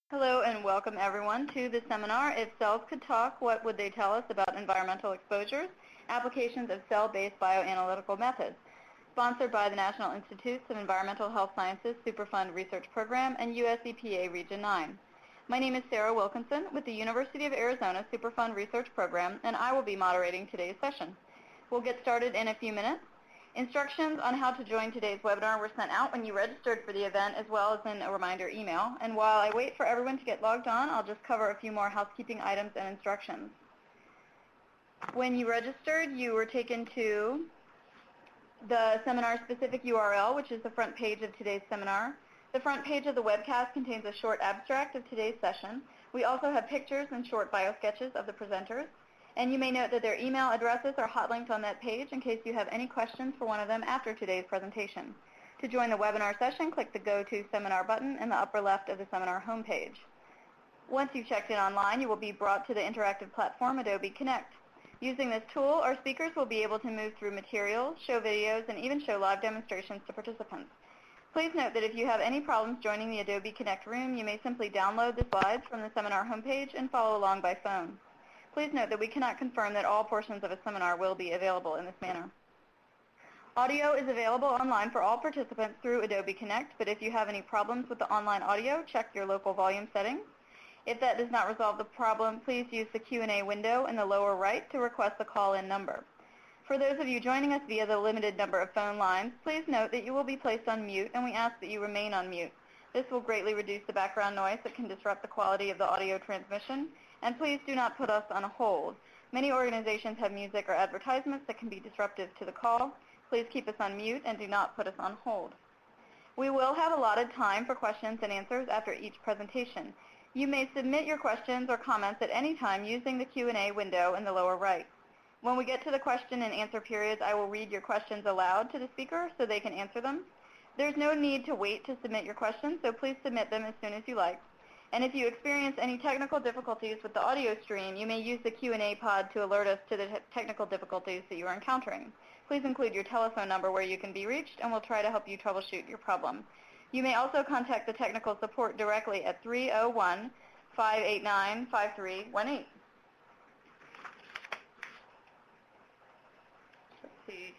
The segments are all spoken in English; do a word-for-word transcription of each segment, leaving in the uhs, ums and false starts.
Hello and welcome everyone to the seminar, If Cells Could Talk, What Would They Tell Us About Environmental Exposures? Applications of Cell-Based Bioanalytical Methods, sponsored by the National Institutes of Environmental Health Sciences Superfund Research Program and U S E P A Region nine. My name is Sarah Wilkinson with the University of Arizona Superfund Research Program, and I will be moderating today's session. We'll get started in a few minutes. Instructions on how to join today's webinar were sent out when you registered for the event, as well as in a reminder email. And while I wait for everyone to get logged on, I'll just cover a few more housekeeping items and instructions. When you registered, you were taken to the seminar-specific U R L, which is the front page of today's seminar. The front page of the webcast contains a short abstract of today's session. We also have pictures and short bio sketches of the presenters. And you may note that their email addresses are hot linked on that page in case you have any questions for one of them after today's presentation. To join the webinar session, click the Go to Seminar button in the upper left of the seminar homepage. Once you've checked in online, you will be brought to the interactive platform Adobe Connect. Using this tool, our speakers will be able to move through materials, show videos, and even show live demonstrations to participants. Please note that if you have any problems joining the Adobe Connect room, you may simply download the slides from the seminar homepage and follow along by phone. Please note that we cannot confirm that all portions of a seminar will be available in this manner. Audio is available online for all participants through Adobe Connect, but if you have any problems with the online audio, check your local volume settings. If that does not resolve the problem, please use the Q and A window in the lower right to request the call-in number. For those of you joining us via the limited number of phone lines, please note that you will be placed on mute, and we ask that you remain on mute. This will greatly reduce the background noise that can disrupt the quality of the audio transmission. And please do not put us on hold. Many organizations have music or advertisements that can be disruptive to the call. Please keep us on mute and do not put us on hold. We will have allotted time for questions and answers after each presentation. You may submit your questions or comments at any time using the Q and A window in the lower right. When we get to the question and answer periods, I will read your questions aloud to the speaker so they can answer them. There's no need to wait to submit your questions, so please submit them as soon as you like. And if you experience any technical difficulties with the audio stream, you may use the Q and A pod to alert us to the te technical difficulties that you are encountering. Please include your telephone number where you can be reached, and we'll try to help you troubleshoot your problem. You may also contact the technical support directly at three oh one, five eight nine, five three one eight. Let's see.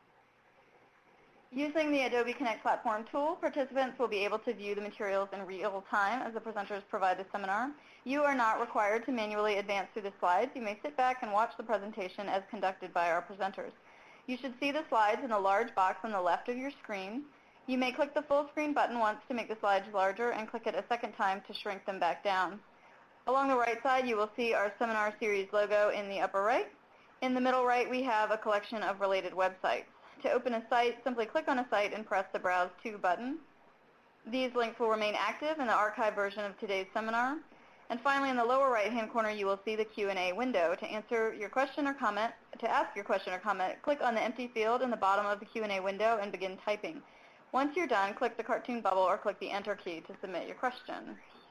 Using the Adobe Connect platform tool, participants will be able to view the materials in real time as the presenters provide the seminar. You are not required to manually advance through the slides. You may sit back and watch the presentation as conducted by our presenters. You should see the slides in the large box on the left of your screen. You may click the full screen button once to make the slides larger and click it a second time to shrink them back down. Along the right side, you will see our seminar series logo in the upper right. In the middle right, we have a collection of related websites. To open a site, simply click on a site and press the Browse To button. These links will remain active in the archived version of today's seminar. And finally, in the lower right-hand corner, you will see the Q and A window. To answer your question or comment, to ask your question or comment, click on the empty field in the bottom of the Q and A window and begin typing. Once you're done, click the cartoon bubble or click the Enter key to submit your question.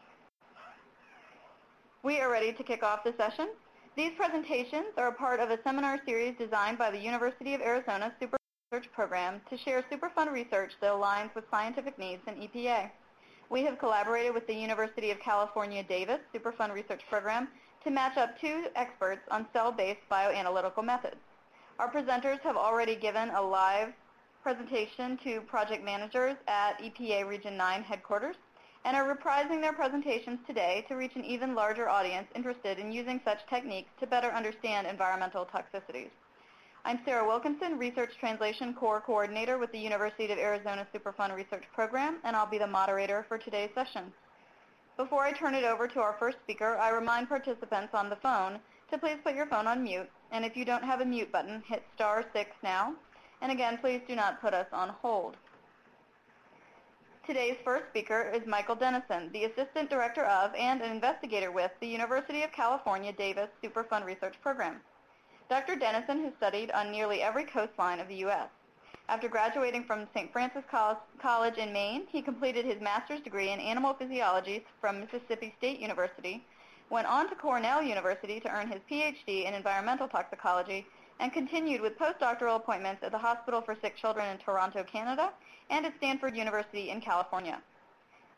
We are ready to kick off the session. These presentations are a part of a seminar series designed by the University of Arizona Super Research Program to share Superfund research that aligns with scientific needs in E P A. We have collaborated with the University of California, Davis Superfund Research Program to match up two experts on cell-based bioanalytical methods. Our presenters have already given a live presentation to project managers at E P A Region nine headquarters and are reprising their presentations today to reach an even larger audience interested in using such techniques to better understand environmental toxicities. I'm Sarah Wilkinson, Research Translation Core Coordinator with the University of Arizona Superfund Research Program, and I'll be the moderator for today's session. Before I turn it over to our first speaker, I remind participants on the phone to please put your phone on mute, and if you don't have a mute button, hit star six now. And again, please do not put us on hold. Today's first speaker is Michael Dennison, the Assistant Director of and an investigator with the University of California, Davis Superfund Research Program. Doctor Dennison has studied on nearly every coastline of the U S After graduating from Saint Francis College in Maine, he completed his master's degree in animal physiology from Mississippi State University, went on to Cornell University to earn his P H D in environmental toxicology, and continued with postdoctoral appointments at the Hospital for Sick Children in Toronto, Canada, and at Stanford University in California.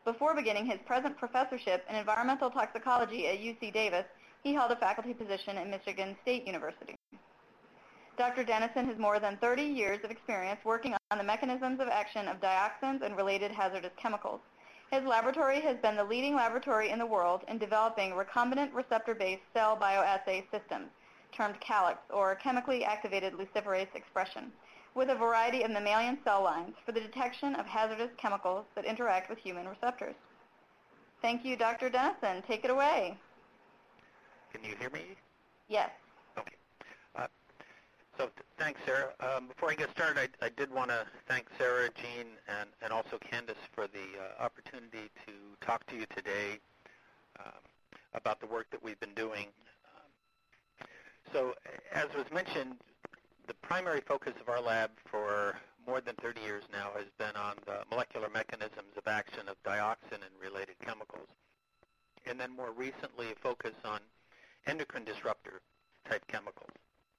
Before beginning his present professorship in environmental toxicology at U C Davis, he held a faculty position at Michigan State University. Doctor Dennison has more than thirty years of experience working on the mechanisms of action of dioxins and related hazardous chemicals. His laboratory has been the leading laboratory in the world in developing recombinant receptor-based cell bioassay systems, termed CALX, or chemically activated luciferase expression, with a variety of mammalian cell lines for the detection of hazardous chemicals that interact with human receptors. Thank you, Doctor Dennison. Take it away. Can you hear me? Yes. Okay. Uh, so th thanks, Sarah. Um, before I get started, I, I did want to thank Sarah, Jean, and, and also Candace for the uh, opportunity to talk to you today um, about the work that we've been doing. Um, so as was mentioned, the primary focus of our lab for more than thirty years now has been on the molecular mechanisms of action of dioxin and related chemicals, and then more recently a focus on endocrine disruptor type chemicals.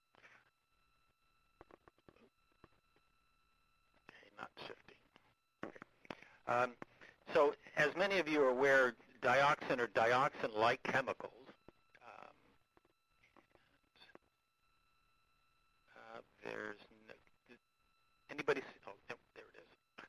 Okay, not shifting. Okay. Um, so as many of you are aware, dioxin or dioxin-like chemicals um, uh, there's no, anybody see, oh, no, there it is.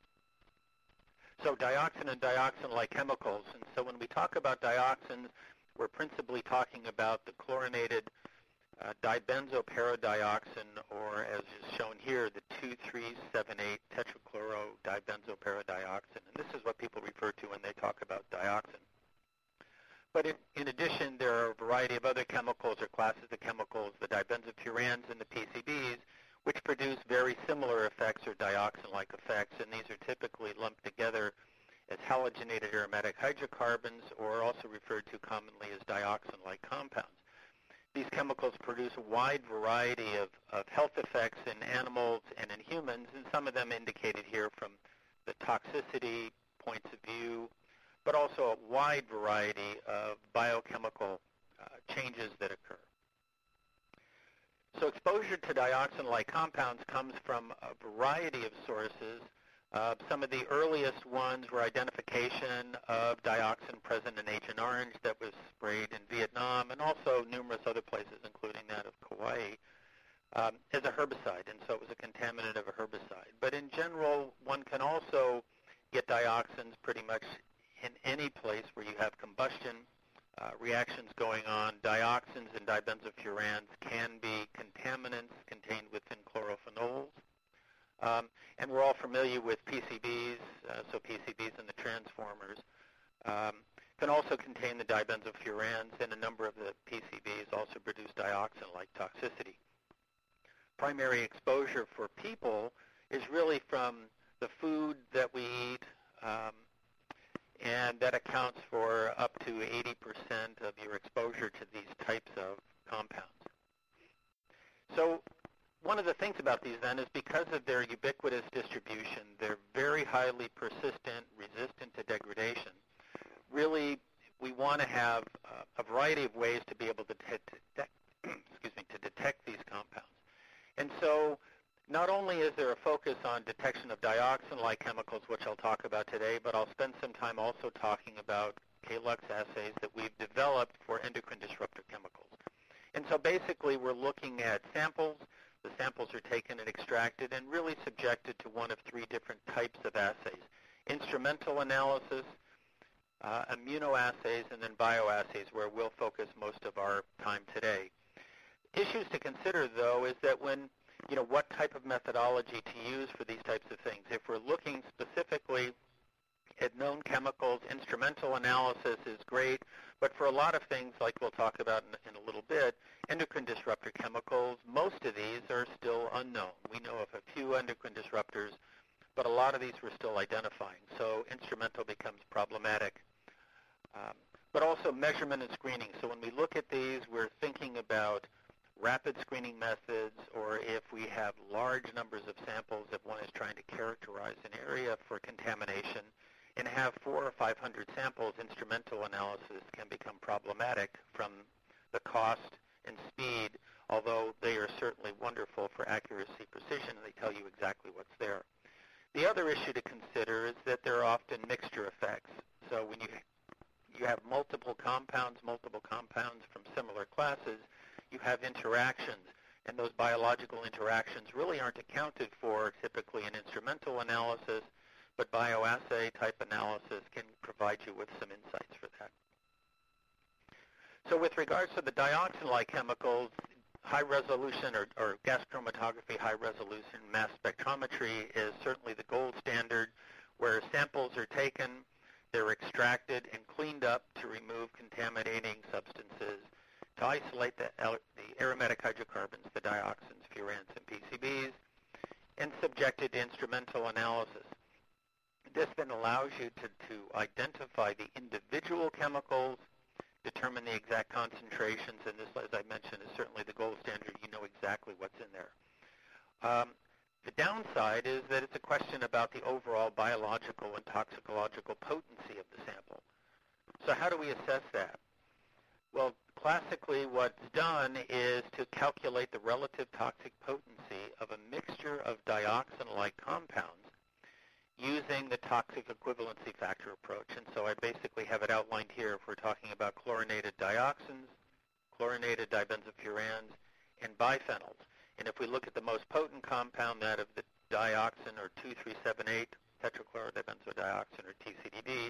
So dioxin and dioxin-like chemicals, and so when we talk about dioxins, we're principally talking about the chlorinated uh, dibenzoperodioxin, or as is shown here, the two three seven eight tetrachlorodibenzoperodioxin. And this is what people refer to when they talk about dioxin. But in, in addition, there are a variety of other chemicals or classes of chemicals, the dibenzofurans and the P C Bs, which produce very similar effects or dioxin-like effects, and these are typically lumped together as halogenated aromatic hydrocarbons, or also referred to commonly as dioxin-like compounds. These chemicals produce a wide variety of, of health effects in animals and in humans, and some of them indicated here from the toxicity points of view, but also a wide variety of biochemical uh, changes that occur. So exposure to dioxin-like compounds comes from a variety of sources. Uh, some of the earliest ones were identification of dioxin present in Agent Orange that was sprayed in Vietnam, and also numerous other places, including that of Kauai, um, as a herbicide, and so it was a contaminant of a herbicide. But in general, one can also get dioxins pretty much in any place where you have combustion uh, reactions going on. Dioxins and dibenzofurans can be contaminants contained within chlorophenols. Um, and we're all familiar with P C Bs, uh, so P C Bs and the transformers um, can also contain the dibenzofurans, and a number of the P C Bs also produce dioxin-like toxicity. Primary exposure for people is really from the food that we eat, um, and that accounts for up to eighty percent of your exposure to these types of compounds. So one of the things about these, then, is because of their ubiquitous distribution, they're very highly persistent, resistant to degradation. Really, we want to have uh, a variety of ways to be able to detect, excuse me, to detect these compounds. And so not only is there a focus on detection of dioxin-like chemicals, which I'll talk about today, but I'll spend some time also talking about K L U X assays that we've developed for endocrine disruptor chemicals. And so basically we're looking at samples. The samples are taken and extracted and really subjected to one of three different types of assays: instrumental analysis, uh, immunoassays, and then bioassays, where we'll focus most of our time today. Issues to consider, though, is that when, you know, what type of methodology to use for these types of things. If we're looking specifically at known chemicals, instrumental analysis is great, but for a lot of things, like we'll talk about in, in a little bit, endocrine disruptor chemicals, most of these are still unknown. We know of a few endocrine disruptors, but a lot of these we're still identifying, so instrumental becomes problematic. Um, but also measurement and screening. So when we look at these, we're thinking about rapid screening methods, or if we have large numbers of samples, if one is trying to characterize an area for contamination and have four or five hundred samples, instrumental analysis can become problematic from the cost and speed, although they are certainly wonderful for accuracy, precision, and they tell you exactly what's there. The other issue to consider is that there are often mixture effects. So when you you have multiple compounds, multiple compounds from similar classes, you have interactions, and those biological interactions really aren't accounted for typically in instrumental analysis, but bioassay type analysis can provide you with some insights for that. So with regards to the dioxin-like chemicals, high resolution or, or gas chromatography, high resolution mass spectrometry is certainly the gold standard, where samples are taken, they're extracted and cleaned up to remove contaminating substances, to isolate the, the aromatic hydrocarbons, the dioxins, furans, and P C Bs, and subjected to instrumental analysis. This then allows you to, to identify the individual chemicals, determine the exact concentrations, and this, as I mentioned, is certainly the gold standard. You know exactly what's in there. Um, the downside is that it's a question about the overall biological and toxicological potency of the sample. So how do we assess that? Well, classically what's done is to calculate the relative toxic potency of a mixture of dioxin-like compounds using the toxic equivalency factor approach. And so I basically have it outlined here if we're talking about chlorinated dioxins, chlorinated dibenzofurans, and biphenyls. And if we look at the most potent compound, that of the dioxin, or two three seven eight tetrachlorodibenzodioxin, or T C D D,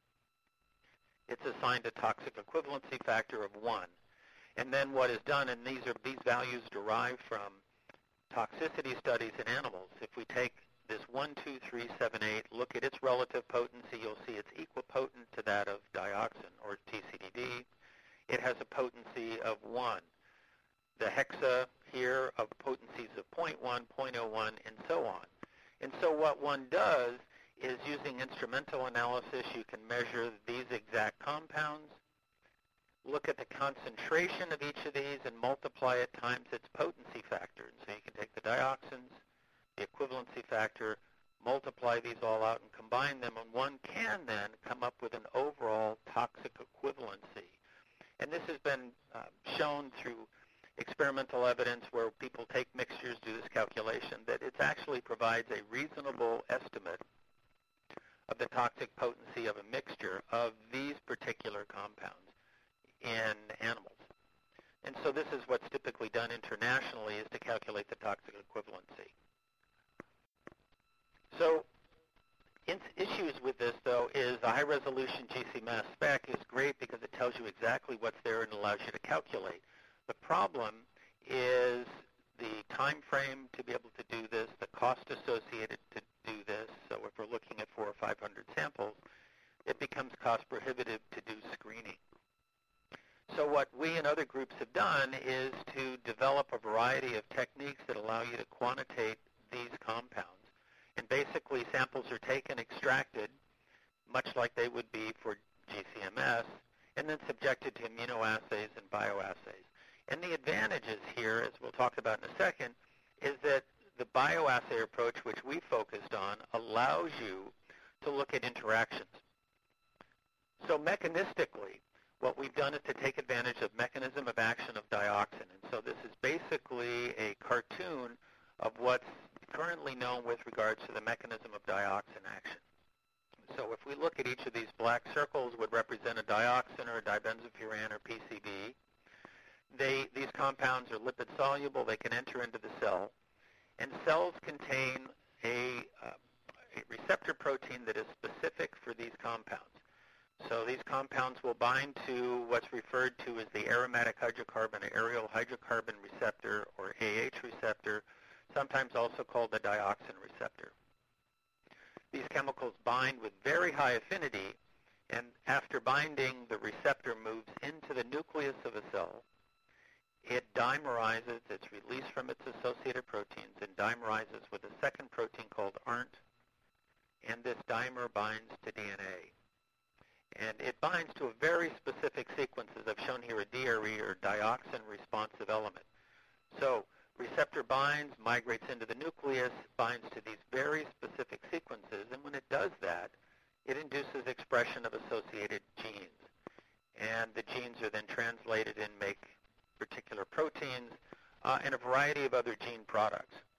it's assigned a toxic equivalency factor of one. And then what is done, and these are these values derive from toxicity studies in animals. If we take this one two three seven eight, look at its relative potency, you'll see it's equipotent to that of dioxin, or T C D D. It has a potency of one. The hexa here of potencies of zero point one, zero point zero one, and so on. And so what one does is, using instrumental analysis, you can measure these exact compounds, look at the concentration of each of these, and multiply it times its potency factor. And so you can take the dioxins, the equivalency factor, multiply these all out and combine them, and one can then come up with an overall toxic equivalency. And this has been uh, shown through experimental evidence where people take mixtures, do this calculation, that it actually provides a reasonable estimate of the toxic potency of a mixture of these particular compounds in animals. And so this is what's typically done internationally, is to calculate the toxic equivalency. So in, issues with this, though, is a high-resolution G C mass spec is great because it tells you exactly what's there and allows you to calculate. The problem is the time frame to be able to do this, the cost associated to do this. So if we're looking at four or five hundred samples, it becomes cost prohibitive to do screening. So what we and other groups have done is to develop a variety of techniques that allow you to quantitate these compounds. And basically samples are taken, extracted, much like they would be for G C M S, and then subjected to immunoassays and bioassays. And the advantages here, as we'll talk about in a second, is that the bioassay approach, which we focused on, allows you to look at interactions. So mechanistically, what we've done is to take advantage of mechanism of action of dioxin. And so this is basically a cartoon of what's currently known with regards to the mechanism of dioxin action. So if we look at each of these black circles, would represent a dioxin or a dibenzofuran or P C B. They, these compounds are lipid soluble. They can enter into the cell. And cells contain a, uh, a receptor protein that is specific for these compounds. So these compounds will bind to what's referred to as the aromatic hydrocarbon, or aryl hydrocarbon receptor, or A H receptor, sometimes also called the dioxin receptor. These chemicals bind with very high affinity, and after binding, the receptor moves into the nucleus of a cell. It dimerizes, it's released from its associated proteins, and dimerizes with a second protein called A R N T, and this dimer binds to D N A. And it binds to a very specific sequence, as I've shown here, a D R E, or dioxin responsive element. So receptor binds, migrates into the nucleus, binds to these very specific sequences, and when it does that, it induces expression of associated genes. And the genes are then translated and make particular proteins uh, and a variety of other gene products.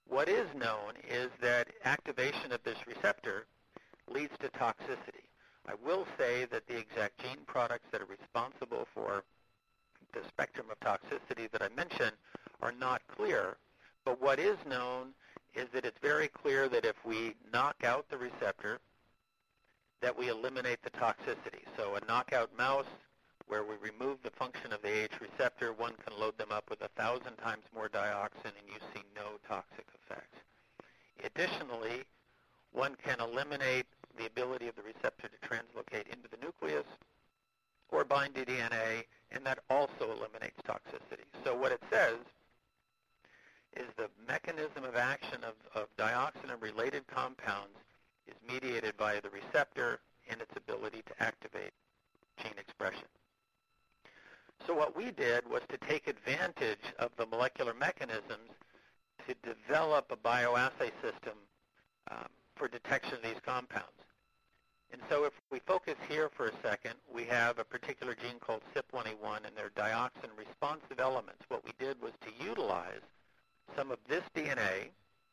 What is known is that activation of this receptor leads to toxicity. I will say that the exact gene products that are responsible for the spectrum of toxicity that I mentioned are not clear, but what is known is that it's very clear that if we knock out the receptor, that we eliminate the toxicity. So a knockout mouse where we remove the function of the A H receptor, one can load them up with a thousand times more dioxin and you see no toxic effects. Additionally, one can eliminate the ability of the receptor to translocate into the nucleus or bind to D N A, and that also eliminates toxicity. So what it says is the mechanism of action of, of dioxin and related compounds is mediated by the receptor and its ability to activate gene expression. So what we did was to take advantage of the molecular mechanisms to develop a bioassay system um, for detection of these compounds. And so if we focus here for a second, we have a particular gene called C Y P one A one and their dioxin responsive elements. What we did was to utilize some of this D N A,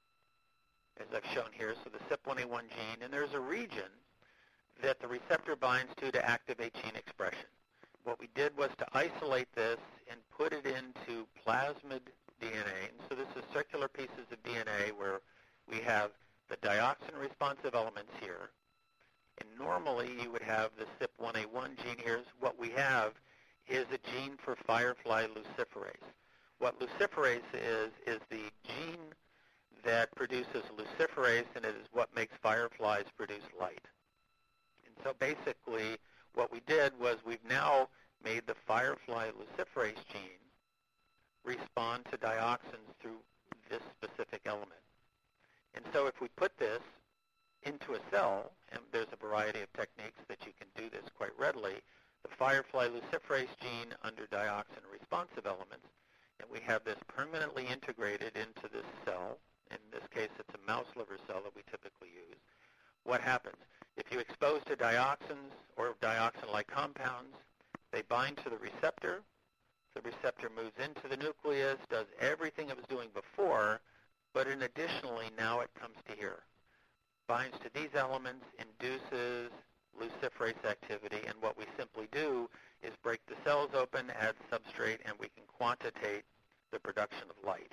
as I've shown here, so the C Y P one A one gene, and there's a region that the receptor binds to to activate gene expression. What we did was to isolate this and put it into plasmid D N A. And so this is circular pieces of D N A where we have the dioxin responsive elements here. And normally you would have the C Y P one A one gene here. What we have is a gene for firefly luciferase. What luciferase is, is the gene that produces luciferase, and it is what makes fireflies produce light. And so basically what we did was we've now made the firefly luciferase gene respond to dioxins through this specific element. And so if we put this into a cell, and there's a variety of techniques that you can do this quite readily, the firefly luciferase gene under dioxin responsive elements, and we have this permanently integrated into this cell. In this case, it's a mouse liver cell that we typically use. What happens? If you expose to dioxins or dioxin-like compounds, they bind to the receptor. The receptor moves into the nucleus, does everything it was doing before, but in additionally, now it comes to here. Binds to these elements, induces luciferase activity, and what we simply do is break the cells open, add substrate, and we can quantitate the production of light.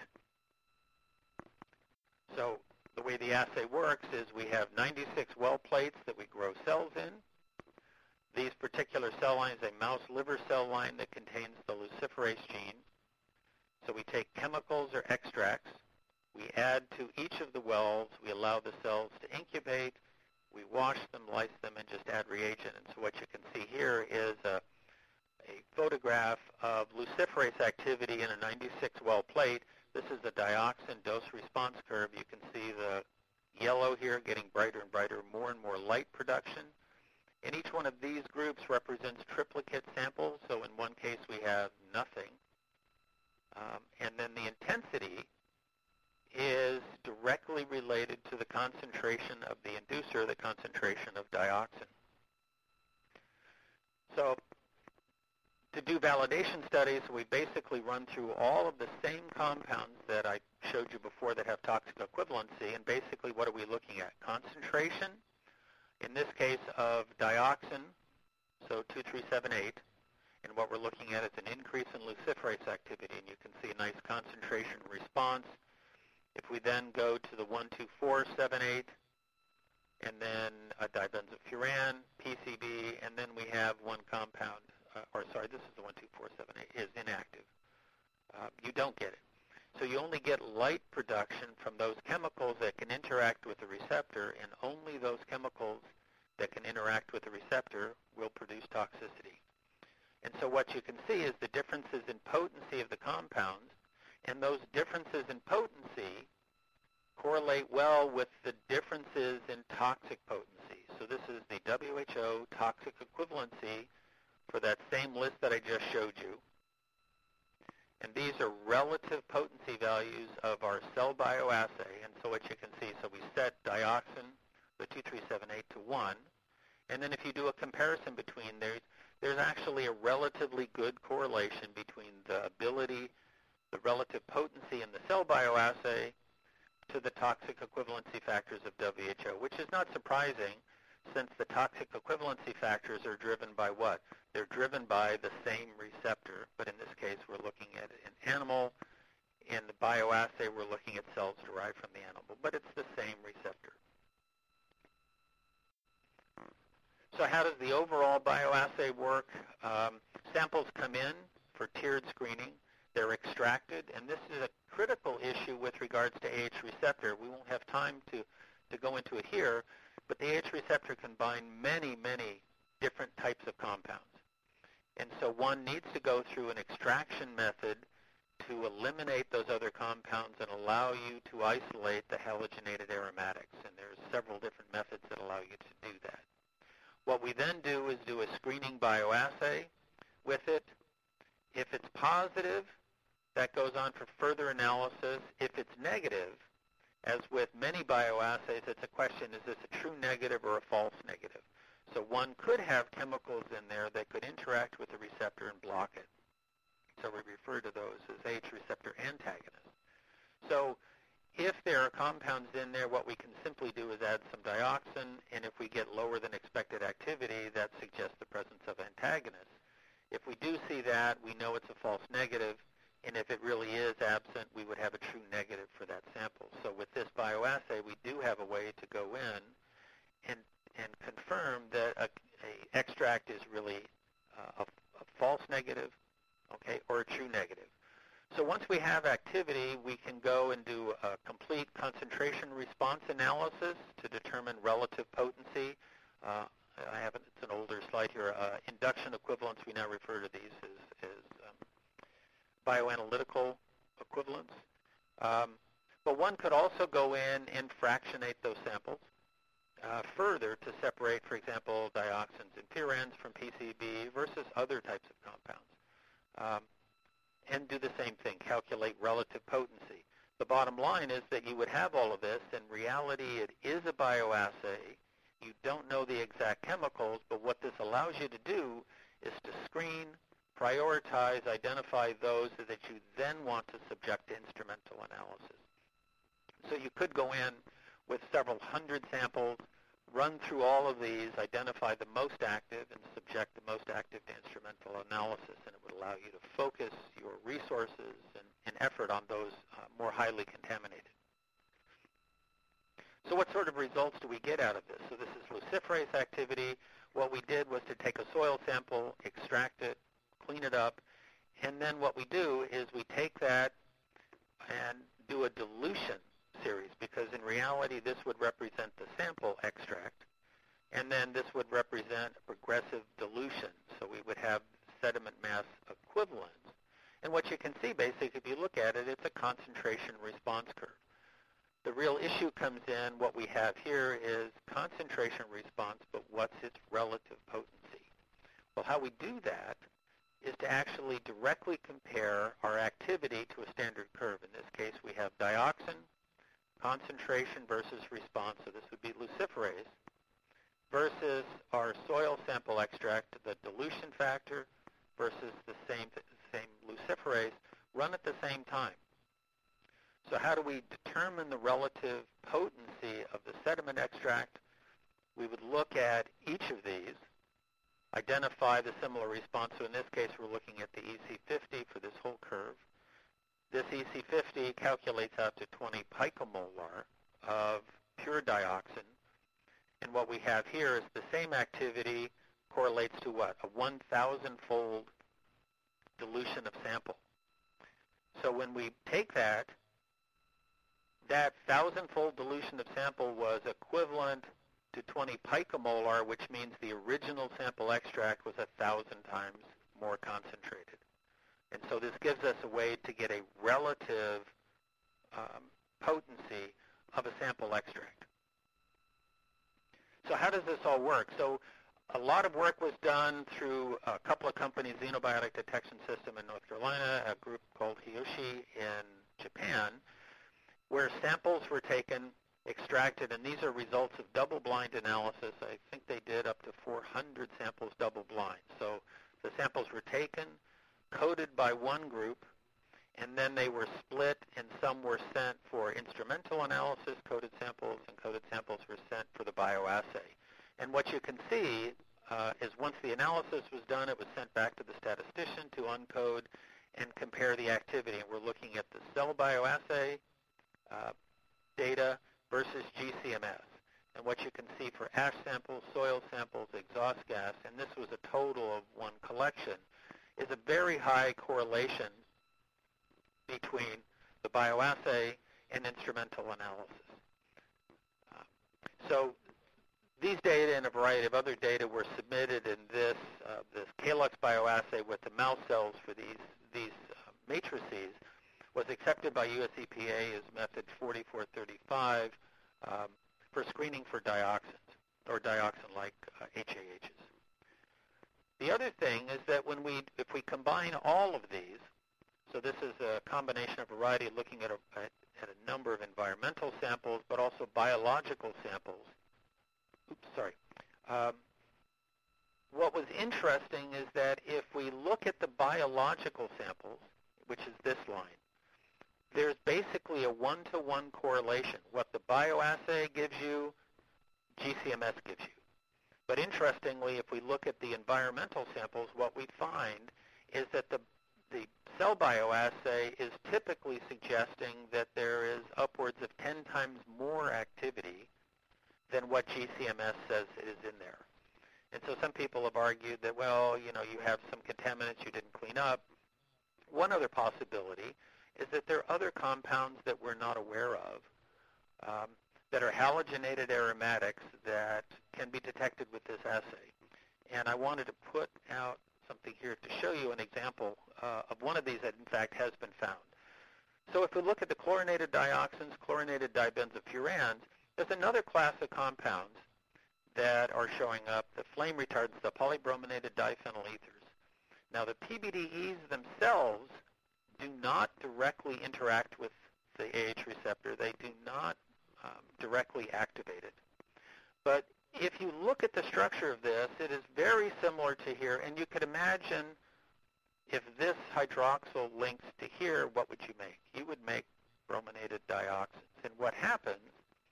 So the way the assay works is we have ninety-six well plates that we grow cells in. These particular cell lines, a mouse liver cell line that contains the luciferase gene. So we take chemicals or extracts. We add to each of the wells. We allow the cells to incubate. We wash them, lyse them, and just add reagent. And so what you can see here is a, a photograph of luciferase activity in a ninety-six well plate. This is the dioxin dose response curve. You can see the yellow here getting brighter and brighter, more and more light production. And each one of these groups represents triplicate samples. So in one case we have nothing. Um, and then the intensity is directly related to the concentration of the inducer, the concentration of dioxin. So to do validation studies, we basically run through all of the same compounds that I showed you before that have toxic equivalency, and basically what are we looking at? Concentration, in this case of dioxin, so two three seven eight, and what we're looking at is an increase in luciferase activity, and you can see a nice concentration response. If we then go to the one two four seven eight, and then a dibenzofuran, P C B, and then we have one compound, uh, or sorry, this is the one two four seven eight, is inactive. Uh, you don't get it. So you only get light production from those chemicals that can interact with the receptor, and only those chemicals that can interact with the receptor will produce toxicity. And so what you can see is the differences in potency of the compounds, and those differences in potency correlate well with the differences in toxic potency. So this is the W H O toxic equivalency for that same list that I just showed you. And these are relative potency values of our cell bioassay. And so what you can see, so we set dioxin, the two three seven eight, to one. And then if you do a comparison between these, there's actually a relatively good correlation between the ability, the relative potency in the cell bioassay to the toxic equivalency factors of W H O, which is not surprising since the toxic equivalency factors are driven by what? They're driven by the same receptor, but in this case we're looking at an animal. In the bioassay we're looking at cells derived from the animal, but it's the same receptor. So how does the overall bioassay work? Um, samples come in for tiered screening. They're extracted, and this is a critical issue with regards to A H receptor. We won't have time to, to go into it here, but the A H receptor can bind many, many different types of compounds. And so one needs to go through an extraction method to eliminate those other compounds and allow you to isolate the halogenated aromatics. And there's several different methods that allow you to do that. What we then do is do a screening bioassay with it. If it's positive, that goes on for further analysis. If it's negative, as with many bioassays, it's a question, is this a true negative or a false negative? So one could have chemicals in there that could interact with the receptor and block it. So we refer to those as A H receptor antagonists. So if there are compounds in there, what we can simply do is add some dioxin, and if we get lower than expected activity, that suggests the presence of antagonists. If we do see that, we know it's a false negative, and if it really is absent, we would have a true negative for that sample. So with this bioassay, we do have a way to go in and, and confirm that a, a extract is really uh, a, a false negative, okay, or a true negative. So once we have activity, we can go and do a complete concentration response analysis to determine relative potency. Uh, I have, it's an older slide here. Uh, induction equivalents, we now refer to these as, as um, bioanalytical equivalents. Um, but one could also go in and fractionate those samples uh, further to separate, for example, dioxins and purines from P C B versus other types of compounds. Um, and do the same thing, calculate relative potency. The bottom line is that you would have all of this. In reality, it is a bioassay. You don't know the exact chemicals, but what this allows you to do is to screen, prioritize, identify those that you then want to subject to instrumental analysis. So you could go in with several hundred samples, run through all of these, identify the most active, and subject the most active to instrumental analysis, and it would allow you to focus your resources and, and effort on those uh, more highly contaminated. So what sort of results do we get out of this? So this is luciferase activity. What we did was to take a soil sample, extract it, clean it up, and then what we do is we take that and do a dilution series, because in reality this would represent the sample extract, and then this would represent a progressive dilution. So we would have sediment mass equivalents. And what you can see, basically, if you look at it, it's a concentration response curve. The real issue comes in, what we have here is concentration response, but what's its relative potency? Well, how we do that is to actually directly compare our activity to a standard curve. In this case, we have dioxin, concentration versus response, so this would be luciferase, versus our soil sample extract, the dilution factor, versus the same, same luciferase, run at the same time. So how do we determine the relative potency of the sediment extract? We would look at each of these, identify the similar response. So in this case, we're looking at the E C fifty for this whole curve. This E C fifty calculates out to twenty picomolar of pure dioxin. And what we have here is the same activity correlates to what? A one thousand fold dilution of sample. So when we take that, that thousand-fold dilution of sample was equivalent to twenty picomolar, which means the original sample extract was a thousand times more concentrated. And so this gives us a way to get a relative um, potency of a sample extract. So how does this all work? So a lot of work was done through a couple of companies, Xenobiotic Detection System in North Carolina, a group called Hiyoshi in Japan, where samples were taken, extracted, and these are results of double-blind analysis. I think they did up to four hundred samples double-blind. So the samples were taken, coded by one group, and then they were split, and some were sent for instrumental analysis, coded samples, and coded samples were sent for the bioassay. And what you can see uh, is once the analysis was done, it was sent back to the statistician to uncode and compare the activity. And we're looking at the cell bioassay uh, data versus G C M S. And what you can see for ash samples, soil samples, exhaust gas, and this was a total of one collection, is a very high correlation between the bioassay and instrumental analysis. Uh, so these data and a variety of other data were submitted in this uh, this Calyx bioassay with the mouse cells for these these uh, matrices was accepted by U S E P A as method forty-four thirty-five um, for screening for dioxins or dioxin-like uh, H A Hs. The other thing is that when we if we combine all of these, so this is a combination of variety looking at a, at a number of environmental samples, but also biological samples. Oops, sorry. Um, what was interesting is that if we look at the biological samples, which is this line, there's basically a one-to-one correlation. What the bioassay gives you, G C M S gives you. But interestingly, if we look at the environmental samples, what we find is that the The cell bioassay is typically suggesting that there is upwards of ten times more activity than what G C M S says is in there. And so some people have argued that, well, you know, you have some contaminants you didn't clean up. One other possibility is that there are other compounds that we're not aware of um, that are halogenated aromatics that can be detected with this assay. And I wanted to put out something here to show you an example uh, of one of these that in fact has been found. So if we look at the chlorinated dioxins, chlorinated dibenzofurans, there's another class of compounds that are showing up, the flame retardants, the polybrominated diphenyl ethers. Now the P B D Es themselves do not directly interact with the A H receptor. They do not um, directly activate it. But if you look at the structure of this, it is very similar to here, and you could imagine if this hydroxyl links to here, what would you make? You would make brominated dioxins. And what happens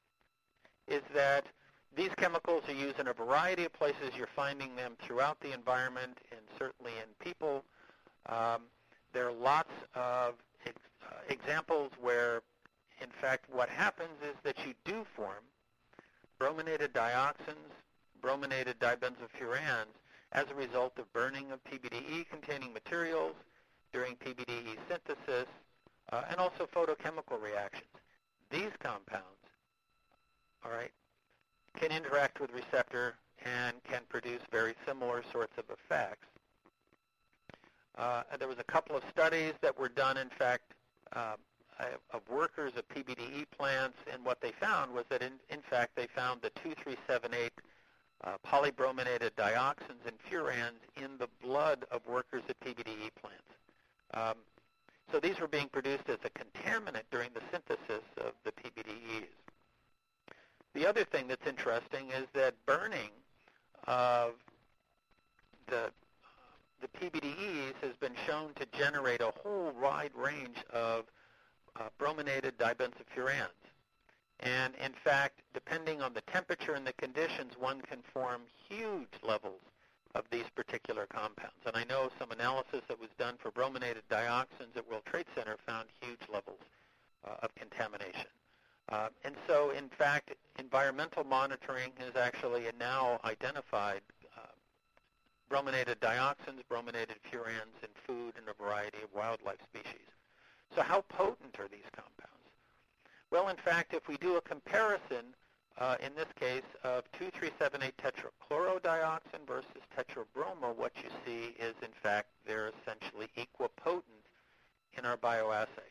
is that these chemicals are used in a variety of places. You're finding them throughout the environment and certainly in people. Um, there are lots of ex uh, examples where, in fact, what happens is that you do form brominated dioxins, brominated dibenzofurans as a result of burning of P B D E-containing materials during P B D E synthesis, uh, and also photochemical reactions. These compounds, all right, can interact with receptor and can produce very similar sorts of effects. Uh, there was a couple of studies that were done, in fact, uh, of workers of P B D E plants, and what they found was that, in, in fact, they found the two three seven eight uh, polybrominated dioxins and furans in the blood of workers at P B D E plants. Um, so these were being produced as a contaminant during the synthesis of the P B D Es. The other thing that's interesting is that burning of the the P B D Es has been shown to generate a whole wide range of uh, brominated dibenzofurans. And in fact, depending on the temperature and the conditions, one can form huge levels of these particular compounds. And I know some analysis that was done for brominated dioxins at World Trade Center found huge levels uh, of contamination. Uh, and so, in fact, environmental monitoring has actually now identified uh, brominated dioxins, brominated furans in food and a variety of wildlife species. So how potent are these compounds? Well, in fact, if we do a comparison, uh, in this case, of two three seven eight tetrachlorodioxin versus tetrabromo, what you see is, in fact, they're essentially equipotent in our bioassay.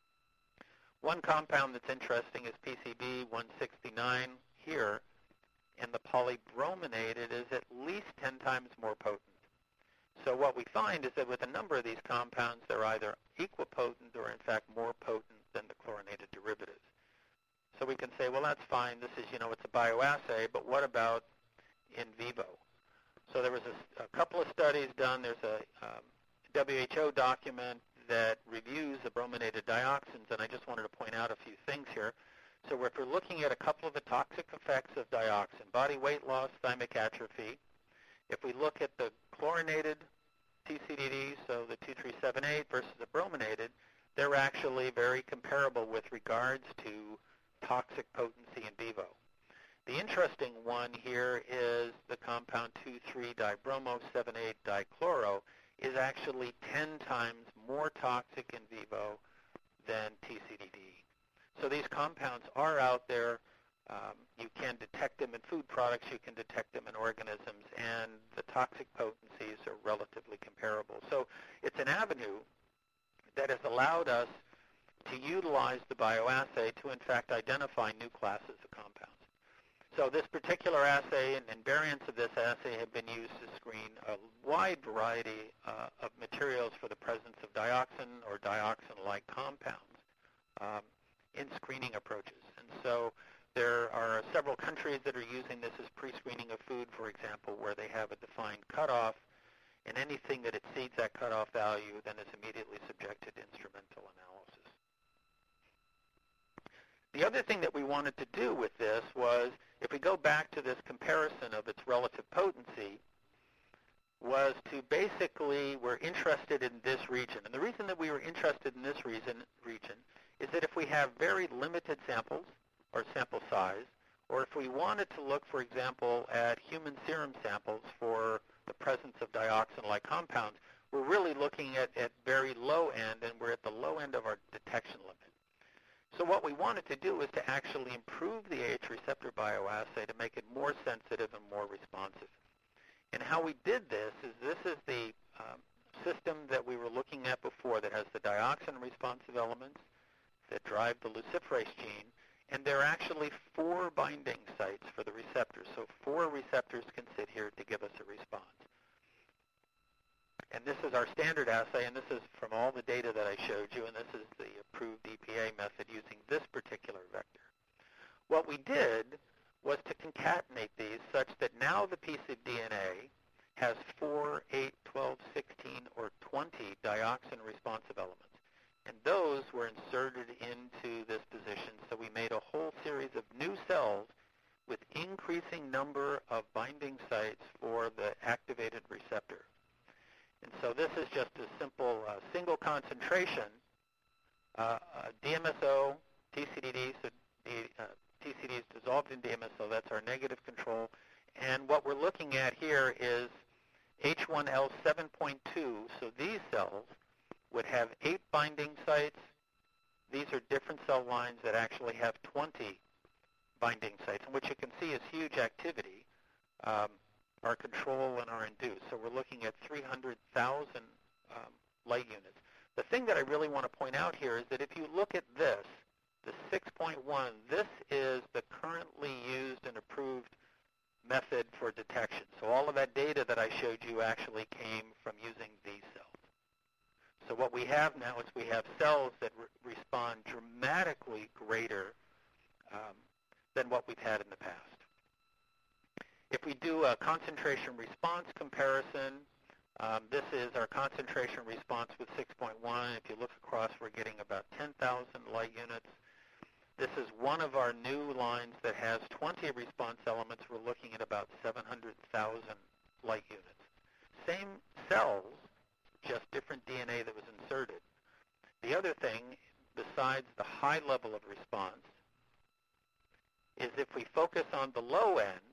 One compound that's interesting is P C B one sixty-nine here, and the polybrominated is at least ten times more potent. So what we find is that with a number of these compounds, they're either equipotent or, in fact, more potent than the chlorinated derivatives. So we can say, well, that's fine. This is, you know, it's a bioassay, but what about in vivo? So there was a, a couple of studies done. There's a um, W H O document that reviews the brominated dioxins, and I just wanted to point out a few things here. So if we're looking at a couple of the toxic effects of dioxin, body weight loss, thymic atrophy, if we look at the chlorinated T C D D, so the two three seven eight versus the brominated, they're actually very comparable with regards to toxic potency in vivo. The interesting one here is the compound two three dibromo seven eight dichloro is actually ten times more toxic in vivo than T C D D. So these compounds are out there. Um, you can detect them in food products. You can detect them in organisms, and the toxic potencies are relatively comparable. So it's an avenue that has allowed us to utilize the bioassay to, in fact, identify new classes of compounds. So this particular assay and, and variants of this assay have been used to screen a wide variety uh, of materials for the presence of dioxin or dioxin-like compounds um, in screening approaches. And so there are several countries that are using this as pre-screening of food, for example, where they have a defined cutoff, and anything that exceeds that cutoff value then is immediately subjected to instrumental analysis. The other thing that we wanted to do with this was, if we go back to this comparison of its relative potency, was to basically, we're interested in this region. And the reason that we were interested in this region, region is that if we have very limited samples, or sample size, or if we wanted to look, for example, at human serum samples for the presence of dioxin-like compounds, we're really looking at, at very low end, and we're at the low end of our detection limit. So what we wanted to do is to actually improve the A H receptor bioassay to make it more sensitive and more responsive. And how we did this is this is the um, system that we were looking at before that has the dioxin responsive elements that drive the luciferase gene, and there are actually four binding sites for the receptors. So four receptors can sit here to give us a response. And this is our standard assay, and this is from all the data that I showed you, and this is the approved E P A method using this particular vector. What we did was to concatenate these such that now the piece of D N A has four, eight, twelve, sixteen, or twenty dioxin responsive elements. And those were inserted into this position, so we made a whole series of new cells with increasing number of binding sites for the activated receptor. And so this is just a simple uh, single concentration, uh, uh, D M S O, T C D D, so the uh, T C D is dissolved in D M S O, that's our negative control. And what we're looking at here is H one L seven point two, so these cells would have eight binding sites. These are different cell lines that actually have twenty binding sites, and what you can see is huge activity, um, our control and our induced. So we're looking at three hundred thousand um, light units. The thing that I really want to point out here is that if you look at this, the six point one, this is the currently used and approved method for detection. So all of that data that I showed you actually came from using these cells. So what we have now is we have cells that re respond dramatically greater um, than what we've had in the past. If we do a concentration response comparison, um, this is our concentration response with six point one. If you look across, we're getting about ten thousand light units. This is one of our new lines that has twenty response elements. We're looking at about seven hundred thousand light units. Same cells, just different D N A that was inserted. The other thing, besides the high level of response, is if we focus on the low end,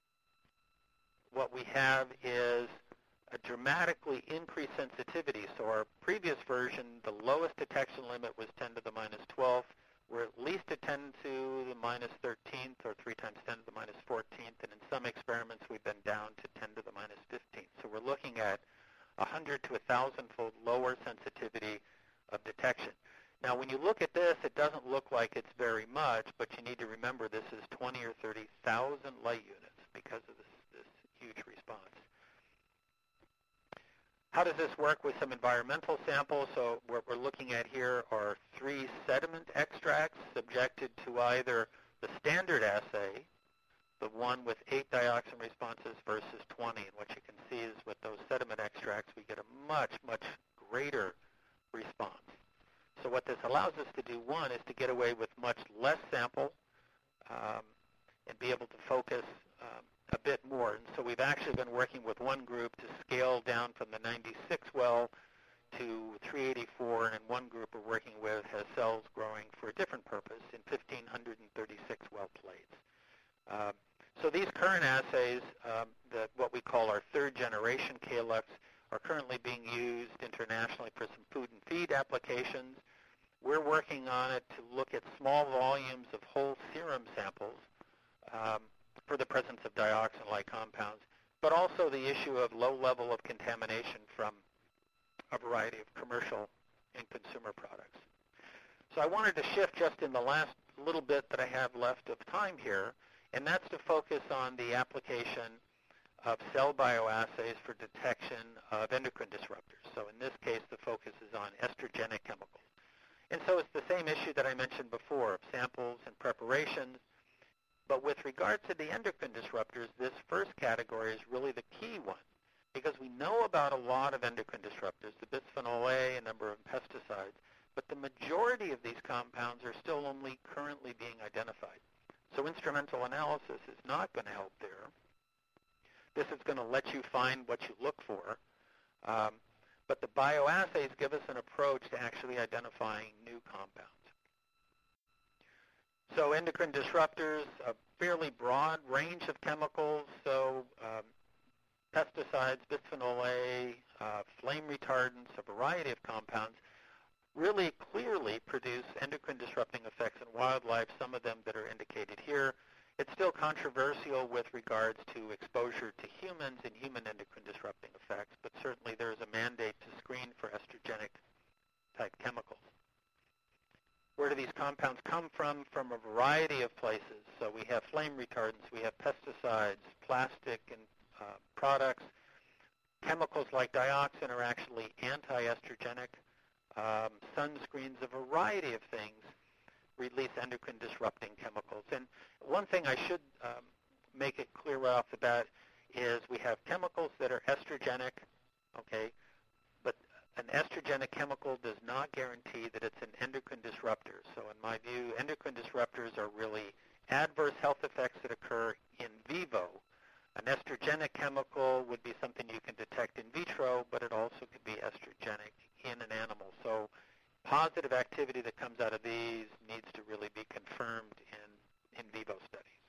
what we have is a dramatically increased sensitivity. So our previous version, the lowest detection limit was ten to the minus twelfth. We're at least at ten to the minus thirteenth, or three times ten to the minus fourteenth, and in some experiments we've been down to ten to the minus fifteenth. So we're looking at one hundred to one thousand fold lower sensitivity of detection. Now when you look at this, it doesn't look like it's very much, but you need to remember this is twenty or thirty thousand light units because of this, this huge response. How does this work with some environmental samples? So what we're looking at here are three sediment extracts subjected to either the standard assay, the one with eight dioxin responses versus twenty. And what you can see is with those sediment extracts, we get a much, much greater response. So what this allows us to do, one, is to get away with much less sample um, and be able to focus um, a bit more. And so we've actually been working with one group to scale down from the ninety-six well to three eighty-four, and one group we're working with has cells growing for a different purpose in one thousand five hundred thirty-six well plates. Uh, so these current assays, um, the, what we call our third generation Calyx, are currently being used internationally for some food and feed applications. We're working on it to look at small volumes of whole serum samples um, for the presence of dioxin-like compounds, but also the issue of low level of contamination from a variety of commercial and consumer products. So I wanted to shift just in the last little bit that I have left of time here, and that's to focus on the application of cell bioassays for detection of endocrine disruptors. So in this case, the focus is on estrogenic chemicals. And so it's the same issue that I mentioned before of samples and preparations, but with regard to the endocrine disruptors, this first category is really the key one, because we know about a lot of endocrine disruptors, the bisphenol A, a number of pesticides, but the majority of these compounds are still only currently being identified. So instrumental analysis is not going to help there. This is going to let you find what you look for. Um, but the bioassays give us an approach to actually identifying new compounds. So endocrine disruptors, a fairly broad range of chemicals, so um, pesticides, bisphenol A, uh, flame retardants, a variety of compounds, really clearly produce endocrine disrupting effects in wildlife, some of them that are indicated here. It's still controversial with regards to exposure to humans and human endocrine disrupting effects, but certainly there is a mandate to screen for estrogenic type chemicals. Where do these compounds come from? From a variety of places. So we have flame retardants, we have pesticides, plastic and uh, products. Chemicals like dioxin are actually anti-estrogenic. Um, sunscreens, a variety of things release endocrine disrupting chemicals. And one thing I should um, make it clear right off the bat is we have chemicals that are estrogenic, okay, but an estrogenic chemical does not guarantee that it's an endocrine disruptor. So in my view, endocrine disruptors are really adverse health effects that occur in vivo. An estrogenic chemical would be something you can detect in vitro, but it also could be estrogenic in an animal. So positive activity that comes out of these needs to really be confirmed in in vivo studies.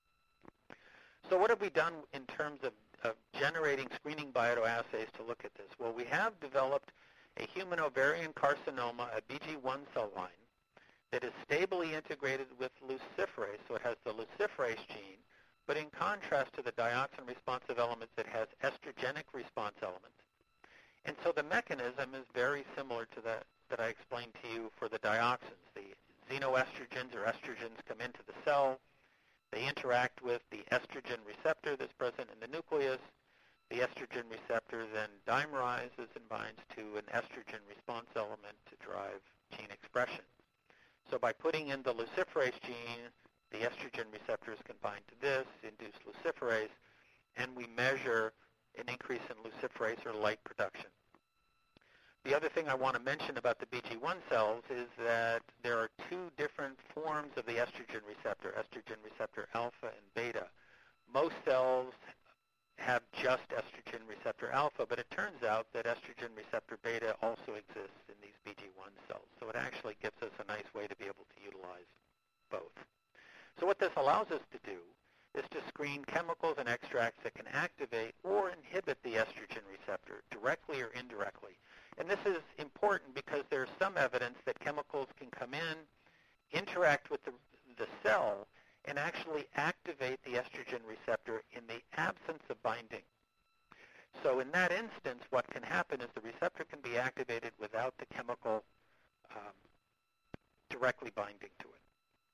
So what have we done in terms of, of generating screening bioassays to look at this? Well, we have developed a human ovarian carcinoma, a B G one cell line, that is stably integrated with luciferase, so it has the luciferase gene, but in contrast to the dioxin responsive elements, it has estrogenic response elements. And so the mechanism is very similar to that that I explained to you for the dioxins. The xenoestrogens or estrogens come into the cell. They interact with the estrogen receptor that's present in the nucleus. The estrogen receptor then dimerizes and binds to an estrogen response element to drive gene expression. So by putting in the luciferase gene, the estrogen receptors can bind to this, induce luciferase, and we measure an increase in luciferase or light production. The other thing I want to mention about the B G one cells is that there are two different forms of the estrogen receptor, estrogen receptor alpha and beta. Most cells have just estrogen receptor alpha, but it turns out that estrogen receptor beta also exists in these B G one cells. So it actually gives us a nice way to be able to utilize both. So what this allows us to do is to screen chemicals and extracts that can activate or inhibit the estrogen receptor directly or indirectly. And this is important because there's some evidence that chemicals can come in, interact with the, the cell, and actually activate the estrogen receptor in the absence of binding. So in that instance, what can happen is the receptor can be activated without the chemical um, directly binding to it.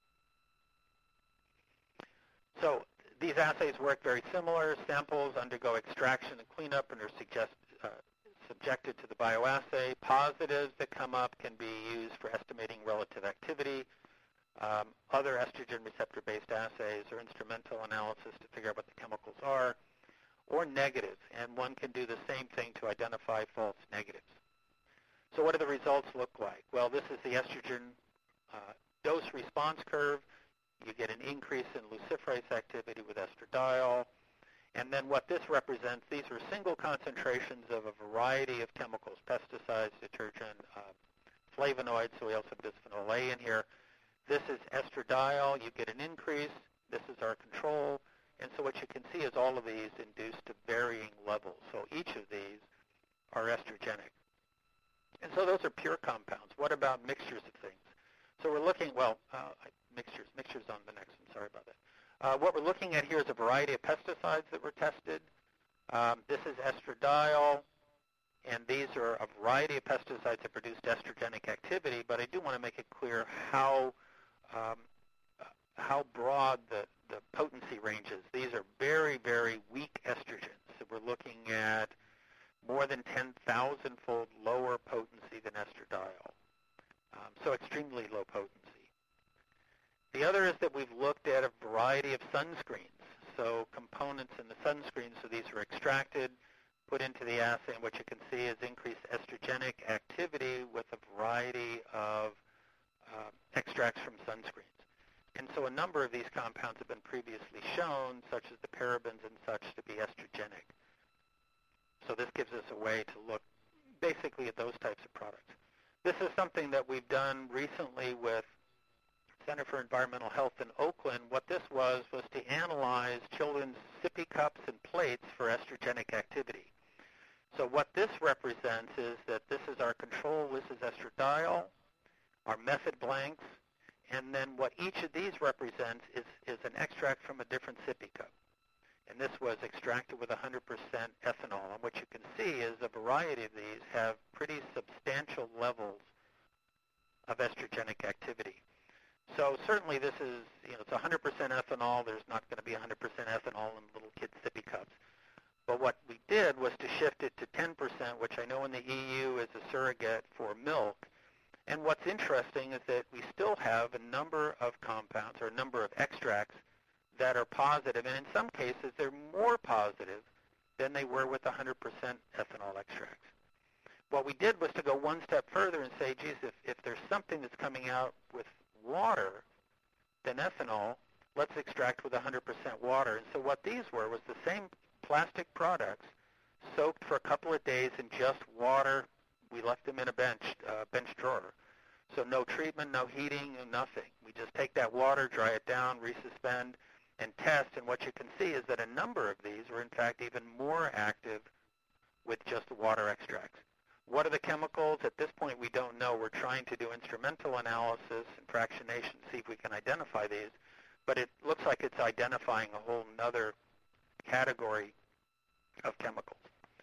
So these assays work very similar. Samples undergo extraction and cleanup and are suggest, uh, subjected to the bioassay. Positives that come up can be used for estimating relative activity. Um, other estrogen receptor-based assays or instrumental analysis to figure out what the chemicals are, or negatives, and one can do the same thing to identify false negatives. So what do the results look like? Well, this is the estrogen uh, dose response curve. You get an increase in luciferase activity with estradiol. And then what this represents, these are single concentrations of a variety of chemicals, pesticides, detergent, uh, flavonoids, so we also have bisphenol A in here. This is estradiol. You get an increase. This is our control. And so what you can see is all of these induced to varying levels. So each of these are estrogenic. And so those are pure compounds. What about mixtures of things? So we're looking, well, uh, mixtures, mixtures on the next one. Sorry about that. Uh, what we're looking at here is a variety of pesticides that were tested. Um, this is estradiol, and these are a variety of pesticides that produced estrogenic activity, but I do want to make it clear how um, how broad the, the potency range is. These are very, very weak estrogens. So we're looking at more than ten thousand-fold lower potency than estradiol, um, so extremely low potency. The other is that we've looked at a variety of sunscreens, so components in the sunscreen. So these are extracted, put into the assay, and what you can see is increased estrogenic activity with a variety of uh, extracts from sunscreens. And so a number of these compounds have been previously shown, such as the parabens and such, to be estrogenic. So this gives us a way to look basically at those types of products. This is something that we've done recently with Center for Environmental Health in Oakland. What this was was to analyze children's sippy cups and plates for estrogenic activity. So what this represents is that this is our control, this is estradiol, our method blanks, and then what each of these represents is, is an extract from a different sippy cup. And this was extracted with one hundred percent ethanol. And what you can see is a variety of these have pretty substantial levels of estrogenic activity. So certainly this is, you know, it's one hundred percent ethanol. There's not going to be one hundred percent ethanol in little kids' sippy cups. But what we did was to shift it to ten percent, which I know in the E U is a surrogate for milk. And what's interesting is that we still have a number of compounds or a number of extracts that are positive. And in some cases, they're more positive than they were with one hundred percent ethanol extracts. What we did was to go one step further and say, geez, if, if there's something that's coming out with water than ethanol, let's extract with one hundred percent water. And so what these were was the same plastic products soaked for a couple of days in just water. We left them in a bench, uh, bench drawer. So no treatment, no heating, nothing. We just take that water, dry it down, resuspend, and test. And what you can see is that a number of these were in fact even more active with just water extracts. What are the chemicals? At this point, we don't know. We're trying to do instrumental analysis and fractionation, see if we can identify these. But it looks like it's identifying a whole other category of chemicals.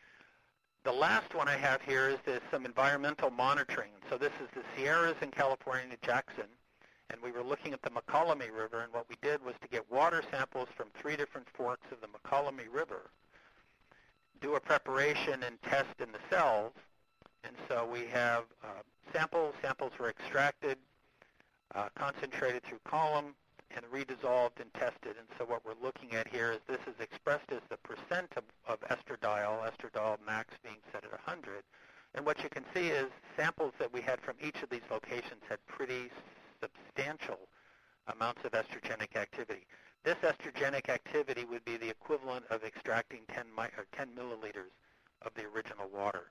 The last one I have here is this, some environmental monitoring. So this is the Sierras in California, Jackson, and we were looking at the Mokelumne River, and what we did was to get water samples from three different forks of the Mokelumne River, do a preparation and test in the cells. And so we have uh, samples. Samples were extracted, uh, concentrated through column, and redissolved and tested. And so what we're looking at here is this is expressed as the percent of, of estradiol, estradiol max being set at one hundred. And what you can see is samples that we had from each of these locations had pretty substantial amounts of estrogenic activity. This estrogenic activity would be the equivalent of extracting ten, mi- or ten milliliters of the original water.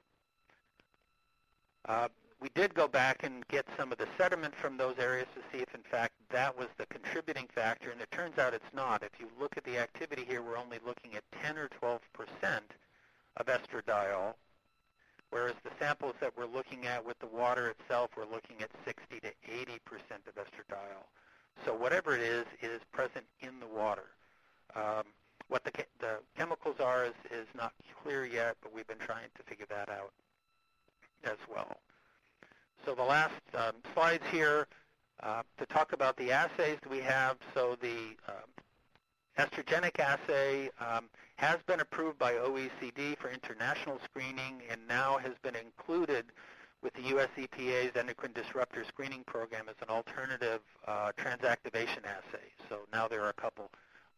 Uh, we did go back and get some of the sediment from those areas to see if, in fact, that was the contributing factor, and it turns out it's not. If you look at the activity here, we're only looking at ten or twelve percent of estradiol, whereas the samples that we're looking at with the water itself, we're looking at sixty to eighty percent of estradiol. So whatever it is, it is present in the water. Um, what the, the chemicals are is, is not clear yet, but we've been trying to figure that out as well. So the last um, slides here uh, to talk about the assays that we have. So the um, estrogenic assay um, has been approved by O E C D for international screening and now has been included with the U S E P A's endocrine disruptor screening program as an alternative uh, transactivation assay. So now there are a couple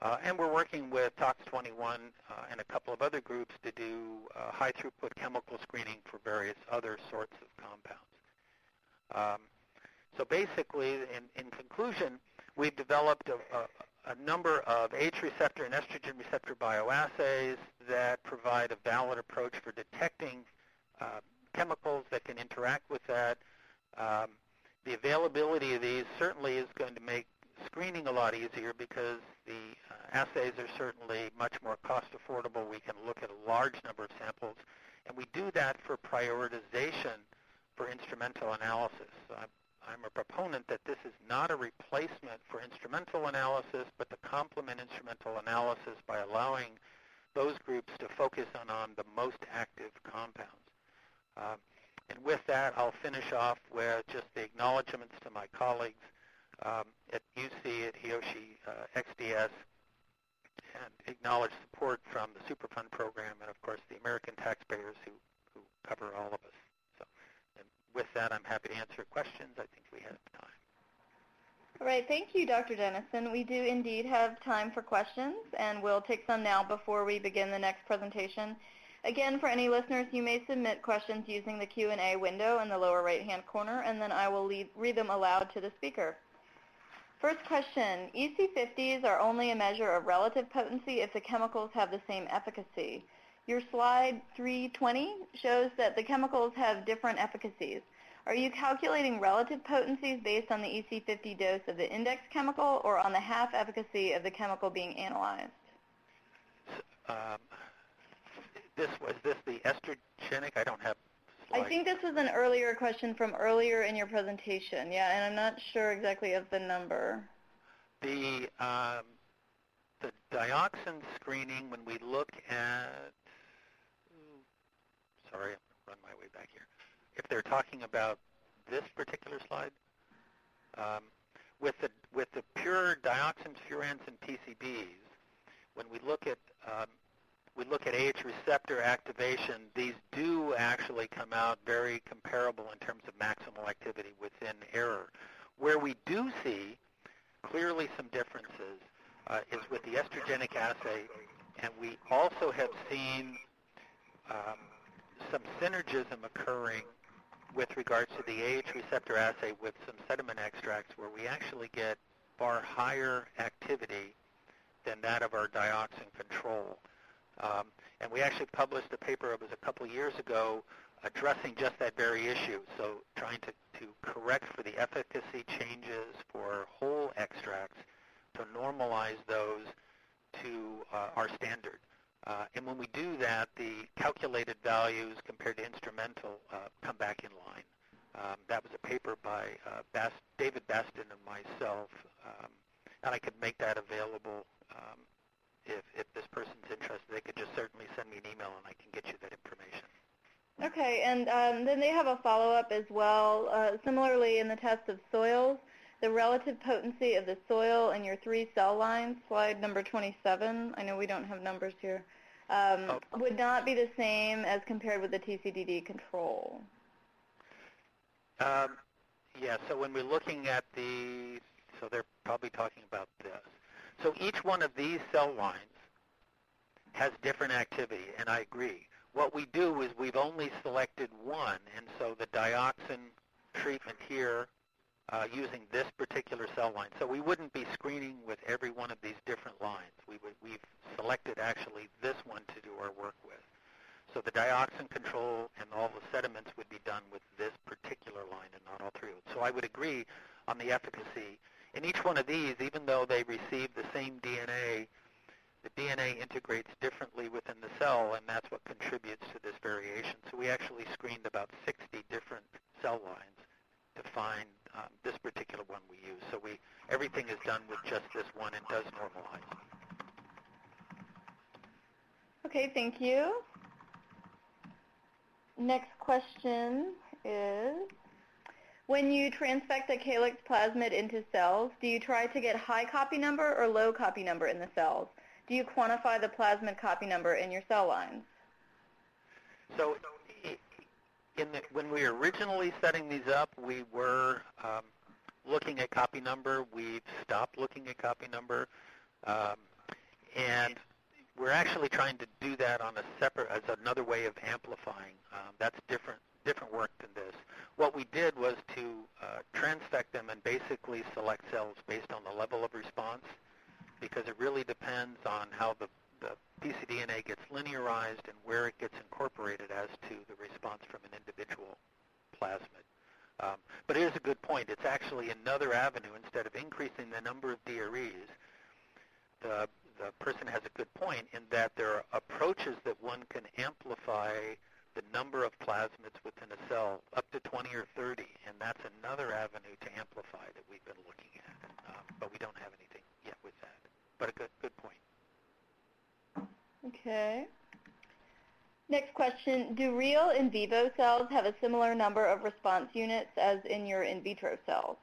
Uh, and we're working with Tox twenty-one uh, and a couple of other groups to do uh, high-throughput chemical screening for various other sorts of compounds. Um, so basically, in, in conclusion, we've developed a, a, a number of H receptor and estrogen receptor bioassays that provide a valid approach for detecting uh, chemicals that can interact with that. Um, the availability of these certainly is going to make screening a lot easier because the uh, assays are certainly much more cost affordable. We can look at a large number of samples, and we do that for prioritization for instrumental analysis. So I'm, I'm a proponent that this is not a replacement for instrumental analysis, but to complement instrumental analysis by allowing those groups to focus on, on the most active compounds. Um, and with that, I'll finish off with just the acknowledgments to my colleagues um, at U C, at Hiyoshi uh, X D S, and acknowledge support from the Superfund program and, of course, the American taxpayers who, who cover all of us. So, and with that, I'm happy to answer questions. I think we have time. All right. Thank you, Doctor Dennison. We do indeed have time for questions, and we'll take some now before we begin the next presentation. Again, for any listeners, you may submit questions using the Q and A window in the lower right-hand corner, and then I will lead, read them aloud to the speaker. First question, E C fifties are only a measure of relative potency if the chemicals have the same efficacy. Your slide three twenty shows that the chemicals have different efficacies. Are you calculating relative potencies based on the E C fifty dose of the index chemical or on the half efficacy of the chemical being analyzed? Um, this was this the estrogenic? I don't have I think this was an earlier question from earlier in your presentation, yeah, and I'm not sure exactly of the number. The, um, the dioxin screening, when we look at, sorry, I'm going to run my way back here. If they're talking about this particular slide, um, with, the, with the pure dioxins, furans, and P C Bs, when we look at um, we look at H receptor activation, these do actually come out very comparable in terms of maximal activity within error. Where we do see clearly some differences uh, is with the estrogenic assay, and we also have seen um, some synergism occurring with regards to the A H receptor assay with some sediment extracts where we actually get far higher activity than that of our dioxin control. Um, and we actually published a paper, it was a couple of years ago, addressing just that very issue, so trying to, to correct for the efficacy changes for whole extracts to normalize those to uh, our standard. Uh, and when we do that, the calculated values compared to instrumental uh, come back in line. Um, that was a paper by uh, Bast David Bastin and myself, um, and I could make that available. Um, If, if this person's interested, they could just certainly send me an email and I can get you that information. Okay, and um, then they have a follow-up as well. Uh, similarly, in the test of soils, the relative potency of the soil in your three cell lines, slide number twenty-seven, I know we don't have numbers here, um, oh. would not be the same as compared with the T C D D control. Um, yeah, so when we're looking at the, so they're probably talking about this. So each one of these cell lines has different activity, and I agree. What we do is we've only selected one, and so the dioxin treatment here uh, using this particular cell line. So we wouldn't be screening with every one of these different lines. We would, we've selected actually this one to do our work with. So the dioxin control and all the sediments would be done with this particular line and not all three. So I would agree on the efficacy. In each one of these, even though they receive the same D N A, the D N A integrates differently within the cell, and that's what contributes to this variation. So we actually screened about sixty different cell lines to find um, this particular one we use. So we everything is done with just this one and does normalize. Okay, thank you. Next question is, when you transfect a calyx plasmid into cells, do you try to get high copy number or low copy number in the cells? Do you quantify the plasmid copy number in your cell lines? So in the, when we were originally setting these up, we were um, looking at copy number. We've stopped looking at copy number. Um, and we're actually trying to do that on a separate, as another way of amplifying. Um, that's different, different work than this. What we did was to uh, transfect them and basically select cells based on the level of response, because it really depends on how the, the piecDNA gets linearized and where it gets incorporated as to the response from an individual plasmid. Um, but it is a good point. It's actually another avenue. Instead of increasing the number of D R Es, the, the person has a good point in that there are approaches that one can amplify the number of plasmids within a cell up to twenty or thirty, and that's another avenue to amplify that we've been looking at. Um, but we don't have anything yet with that. But a good, good point. Okay. Next question, do real in vivo cells have a similar number of response units as in your in vitro cells?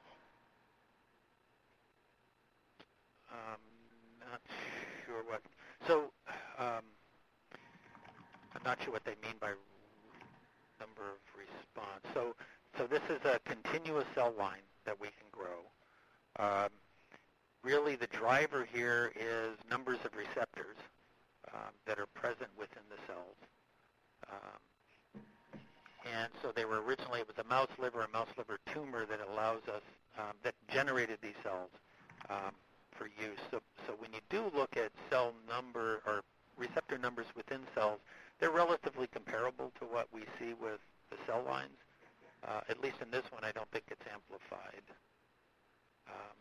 Um, not sure what, so um, I'm not sure what they mean by number of response. So, so this is a continuous cell line that we can grow. Um, really the driver here is numbers of receptors um, that are present within the cells. Um, and so they were originally, it was a mouse liver, a mouse liver tumor that allows us, um, that generated these cells um, for use. So, so when you do look at cell number or receptor numbers within cells, they're relatively comparable to what we see with the cell lines. Uh, at least in this one, I don't think it's amplified. Um,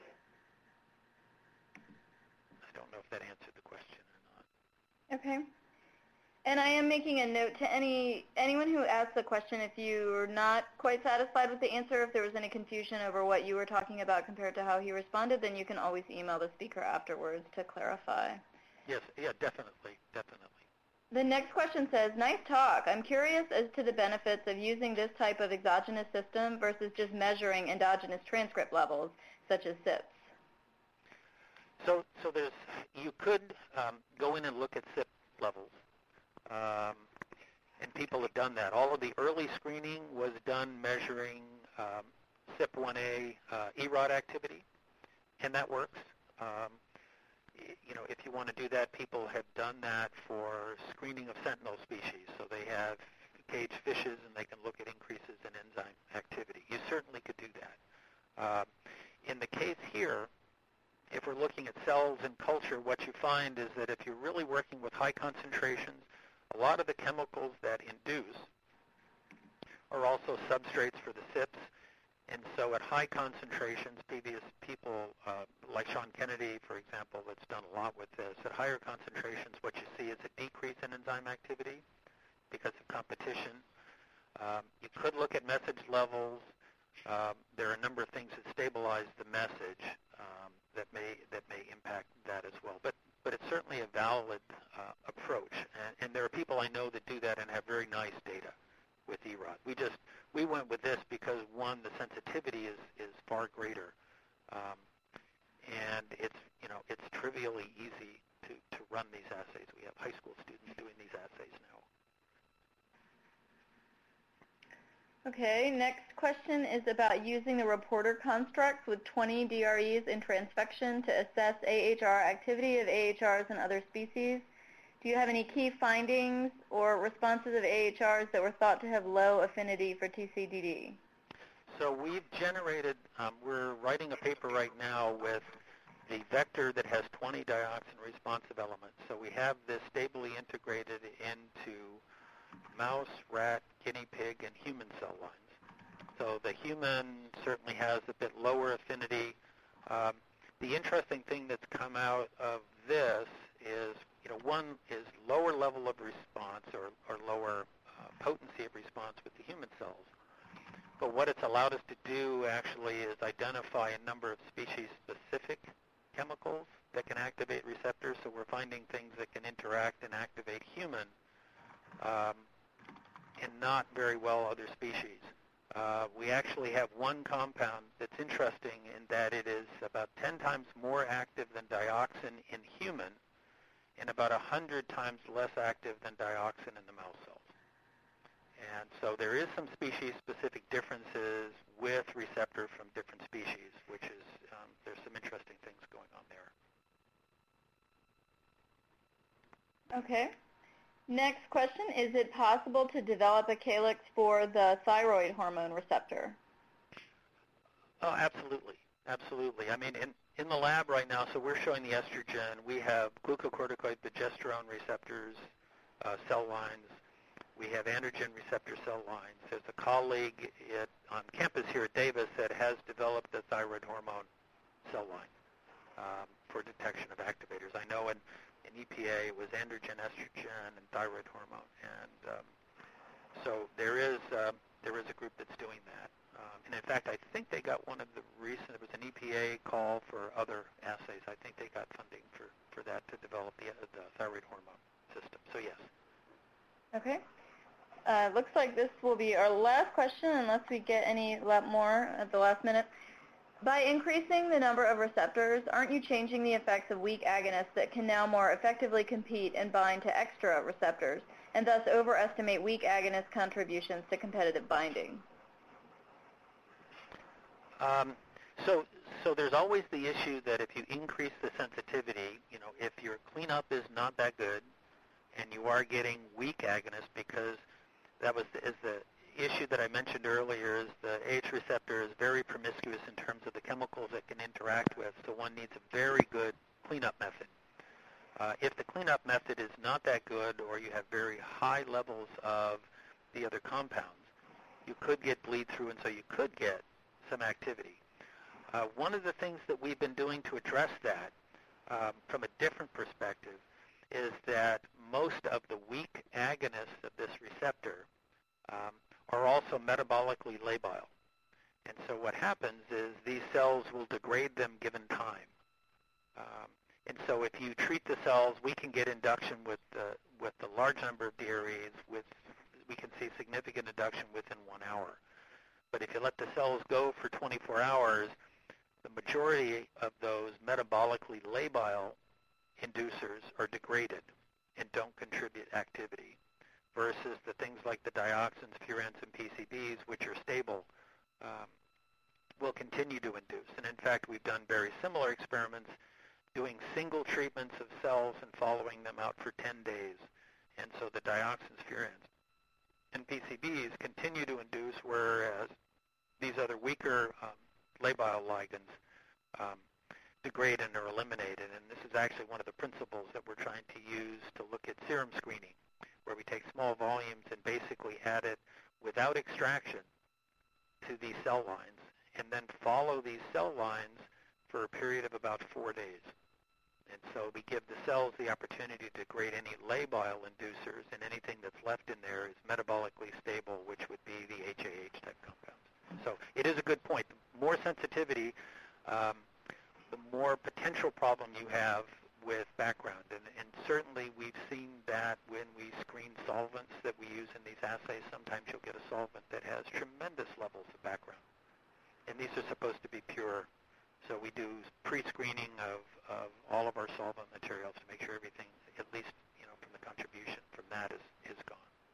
I don't know if that answered the question or not. Okay. And I am making a note to any anyone who asks the question, if you are not quite satisfied with the answer, if there was any confusion over what you were talking about compared to how he responded, then you can always email the speaker afterwards to clarify. Yes, yeah, definitely, definitely. The next question says, nice talk. I'm curious as to the benefits of using this type of exogenous system versus just measuring endogenous transcript levels, such as S I Ps. So, so there's, you could um, go in and look at S I P levels. Um, and people have done that. All of the early screening was done measuring um, C Y P one A uh, E R O D activity, and that works. Um, you know, if you want to do that, people have done that for screening of sentinel species. So they have caged fishes, and they can look at increases in enzyme activity. You certainly could do that. Um, in the case here, if we're looking at cells in culture, what you find is that if you're really working with high concentrations, a lot of the chemicals that induce are also substrates for the S I Ps. And so at high concentrations, previous people, uh, like Sean Kennedy, for example, that's done a lot with this, at higher concentrations, what you see is a decrease in enzyme activity because of competition. Um, you could look at message levels. Um, there are a number of things that stabilize the message um, that may that may impact that as well. But but it's certainly a valid uh, approach, and, and there are people I know that do that and have very nice data with E R O D. We just we went with this because one, the sensitivity is is far greater, um, and it's you know it's trivially easy to to run these assays. We have high school students doing these assays now. Okay, next question is about using the reporter constructs with twenty D R Es in transfection to assess A H R activity of A H Rs in other species. Do you have any key findings or responses of A H Rs that were thought to have low affinity for T C D D? So we've generated, um, we're writing a paper right now with the vector that has twenty dioxin responsive elements. So we have this stably integrated into mouse, rat, guinea pig, and human cell lines. So the human certainly has a bit lower affinity. Um, the interesting thing that's come out of this is, you know, one is lower level of response or, or lower uh, potency of response with the human cells. But what it's allowed us to do actually is identify a number of species-specific chemicals that can activate receptors. So we're finding things that can interact and activate human um, and not very well other species. Uh, we actually have one compound that's interesting in that it is about ten times more active than dioxin in human and about one hundred times less active than dioxin in the mouse cells. And so there is some species-specific differences with receptor from different species, which is, um, there's some interesting things going on there. Okay. Next question, is it possible to develop a calyx for the thyroid hormone receptor? Oh, absolutely. Absolutely. I mean, in, in the lab right now, so we're showing the estrogen. We have glucocorticoid progesterone receptors, uh, cell lines. We have androgen receptor cell lines. There's a colleague at, on campus here at Davis that has developed the thyroid hormone cell line um, for detection of activators. I know in, in E P A it was androgen, estrogen, and thyroid hormone. And um, so there is, uh, there is a group that's doing that. Um, and in fact, I think they got one of the recent, it was an E P A call for other assays. I think they got funding for, for that to develop the, the thyroid hormone system. So yes. Okay. Uh, looks like this will be our last question unless we get any lot more at the last minute. By increasing the number of receptors, aren't you changing the effects of weak agonists that can now more effectively compete and bind to extra receptors, and thus overestimate weak agonist contributions to competitive binding? Um, so, so there's always the issue that if you increase the sensitivity, you know, if your cleanup is not that good, and you are getting weak agonists, because that was the, is the issue that I mentioned earlier, is the A H receptor is very promiscuous in terms of the chemicals it can interact with, so one needs a very good cleanup method. Uh, if the cleanup method is not that good, or you have very high levels of the other compounds, you could get bleed through, and so you could get some activity. Uh, one of the things that we've been doing to address that um, from a different perspective is that most of the weak agonists of this receptor um, are also metabolically labile. And so what happens is these cells will degrade them given time. Um, and so if you treat the cells, we can get induction with the, with the large number of D R Es. With, we can see significant induction within one hour. But if you let the cells go for twenty-four hours, the majority of those metabolically labile inducers are degraded and don't contribute activity, versus the things like the dioxins, furans, and P C Bs, which are stable, um, will continue to induce. And in fact, we've done very similar experiments doing single treatments of cells and following them out for ten days. And so the dioxins, furans, and P C Bs continue to induce, whereas these other weaker um, labile ligands um, degrade and are eliminated. And this is actually one of the principles that we're trying to use to look at serum screening, where we take small volumes and basically add it without extraction to these cell lines, and then follow these cell lines for a period of about four days. And so we give the cells the opportunity to degrade any labile inducers, and anything that's left in there is metabolically stable, which would be the H A H type compounds. So it is a good point. The more sensitivity, um, the more potential problem you have with background. And, and certainly we've seen that when we screen solvents that we use in these assays. Sometimes you'll get a solvent that has tremendous levels of background. And these are supposed to be pure. So we do pre-screening of, of all of our solvent materials to make sure everything, at least you know, from the contribution from that, is, is gone.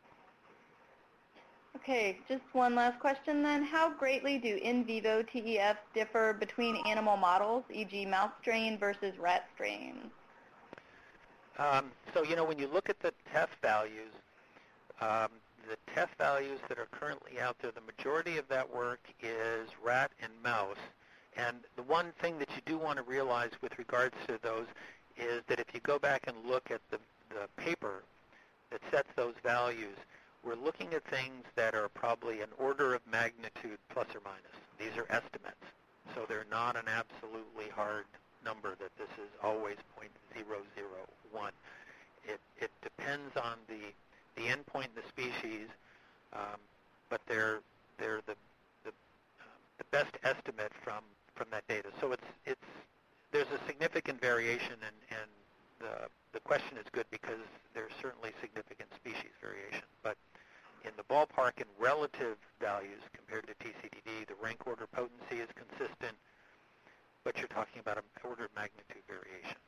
Okay, just one last question then. How greatly do in vivo T E Fs differ between animal models, for example mouse strain versus rat strains? Um, so, you know, when you look at the test values, um, the test values that are currently out there, the majority of that work is rat and mouse. And the one thing that you do want to realize with regards to those is that if you go back and look at the, the paper that sets those values, we're looking at things that are probably an order of magnitude plus or minus. These are estimates. So they're not an absolutely hard number that this is always zero point zero zero one. It, it depends on the, the endpoint in the species, um, but they're, they're the, the, um, the best estimate from, from that data. So it's, it's, there's a significant variation, and, and the, the question is good because there's certainly significant species variation. But in the ballpark in relative values compared to T C D D, the rank order potency is consistent, but you're talking about an order of magnitude variation.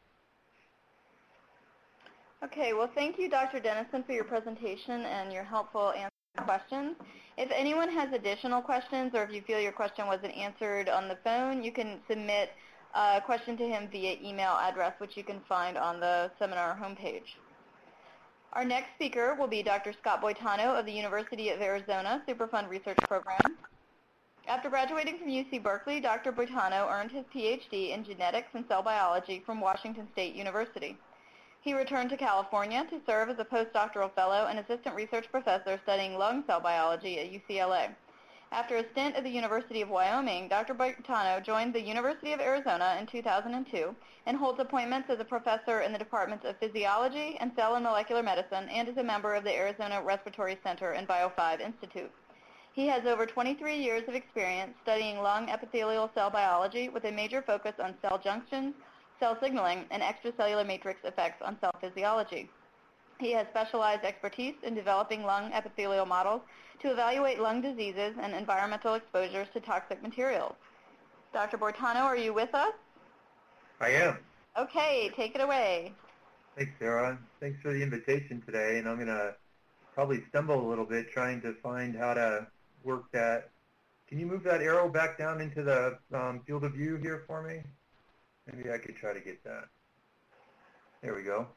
Okay, well thank you, Doctor Dennison, for your presentation and your helpful answer to questions. If anyone has additional questions, or if you feel your question wasn't answered on the phone, you can submit a question to him via email address, which you can find on the seminar homepage. Our next speaker will be Doctor Scott Boitano of the University of Arizona Superfund Research Program. After graduating from U C Berkeley, Doctor Boitano earned his P H D in genetics and cell biology from Washington State University. He returned to California to serve as a postdoctoral fellow and assistant research professor studying lung cell biology at U C L A. After a stint at the University of Wyoming, Doctor Boitano joined the University of Arizona in two thousand two and holds appointments as a professor in the Departments of Physiology and Cell and Molecular Medicine and is a member of the Arizona Respiratory Center and Bio five Institute. He has over twenty-three years of experience studying lung epithelial cell biology with a major focus on cell junctions, cell signaling, and extracellular matrix effects on cell physiology. He has specialized expertise in developing lung epithelial models to evaluate lung diseases and environmental exposures to toxic materials. Doctor Boitano, are you with us? I am. Okay, take it away. Thanks, Sarah. Thanks for the invitation today, and I'm going to probably stumble a little bit trying to find how to work that. Can you move that arrow back down into the um, field of view here for me? Maybe I could try to get that. There we go.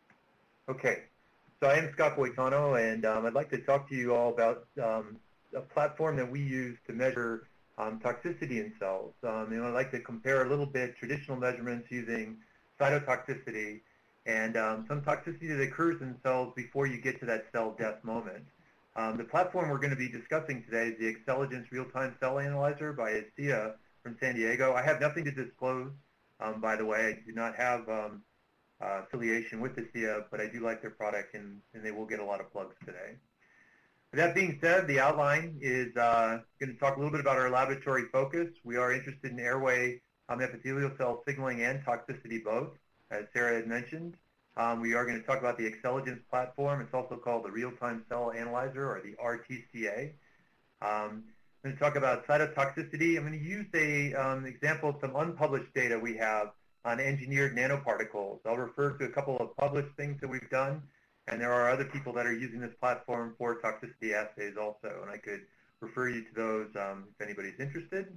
Okay, so I am Scott Boitano, and um, I'd like to talk to you all about um, a platform that we use to measure um, toxicity in cells. Um, and I'd like to compare a little bit traditional measurements using cytotoxicity and um, some toxicity that occurs in cells before you get to that cell death moment. Um, the platform we're going to be discussing today is the Xcelligence Real-Time Cell Analyzer by ASEA from San Diego. I have nothing to disclose, um, by the way. I do not have um, uh, affiliation with ASEA, but I do like their product, and, and they will get a lot of plugs today. With that being said, the outline is uh, going to talk a little bit about our laboratory focus. We are interested in airway um, epithelial cell signaling and toxicity both, as Sarah had mentioned. Um, we are going to talk about the Xcelligence platform. It's also called the Real-Time Cell Analyzer, or the R T C A. Um, I'm going to talk about cytotoxicity. I'm going to use a um, example of some unpublished data we have on engineered nanoparticles. I'll refer to a couple of published things that we've done, and there are other people that are using this platform for toxicity assays also, and I could refer you to those um, if anybody's interested.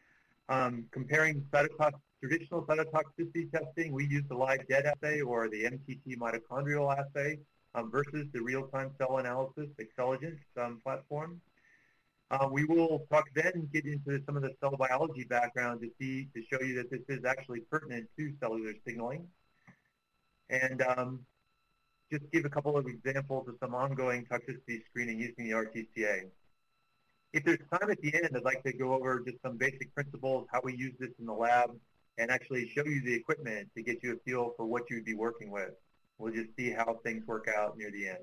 Um, comparing cytotox traditional cytotoxicity testing, we use the live dead assay or the M T T mitochondrial assay um, versus the real-time cell analysis Xcelligence um, platform. Uh, we will talk then get into some of the cell biology background to see to show you that this is actually pertinent to cellular signaling, and um, just give a couple of examples of some ongoing toxicity screening using the R T C A. If there's time at the end, I'd like to go over just some basic principles, how we use this in the lab, and actually show you the equipment to get you a feel for what you'd be working with. We'll just see how things work out near the end.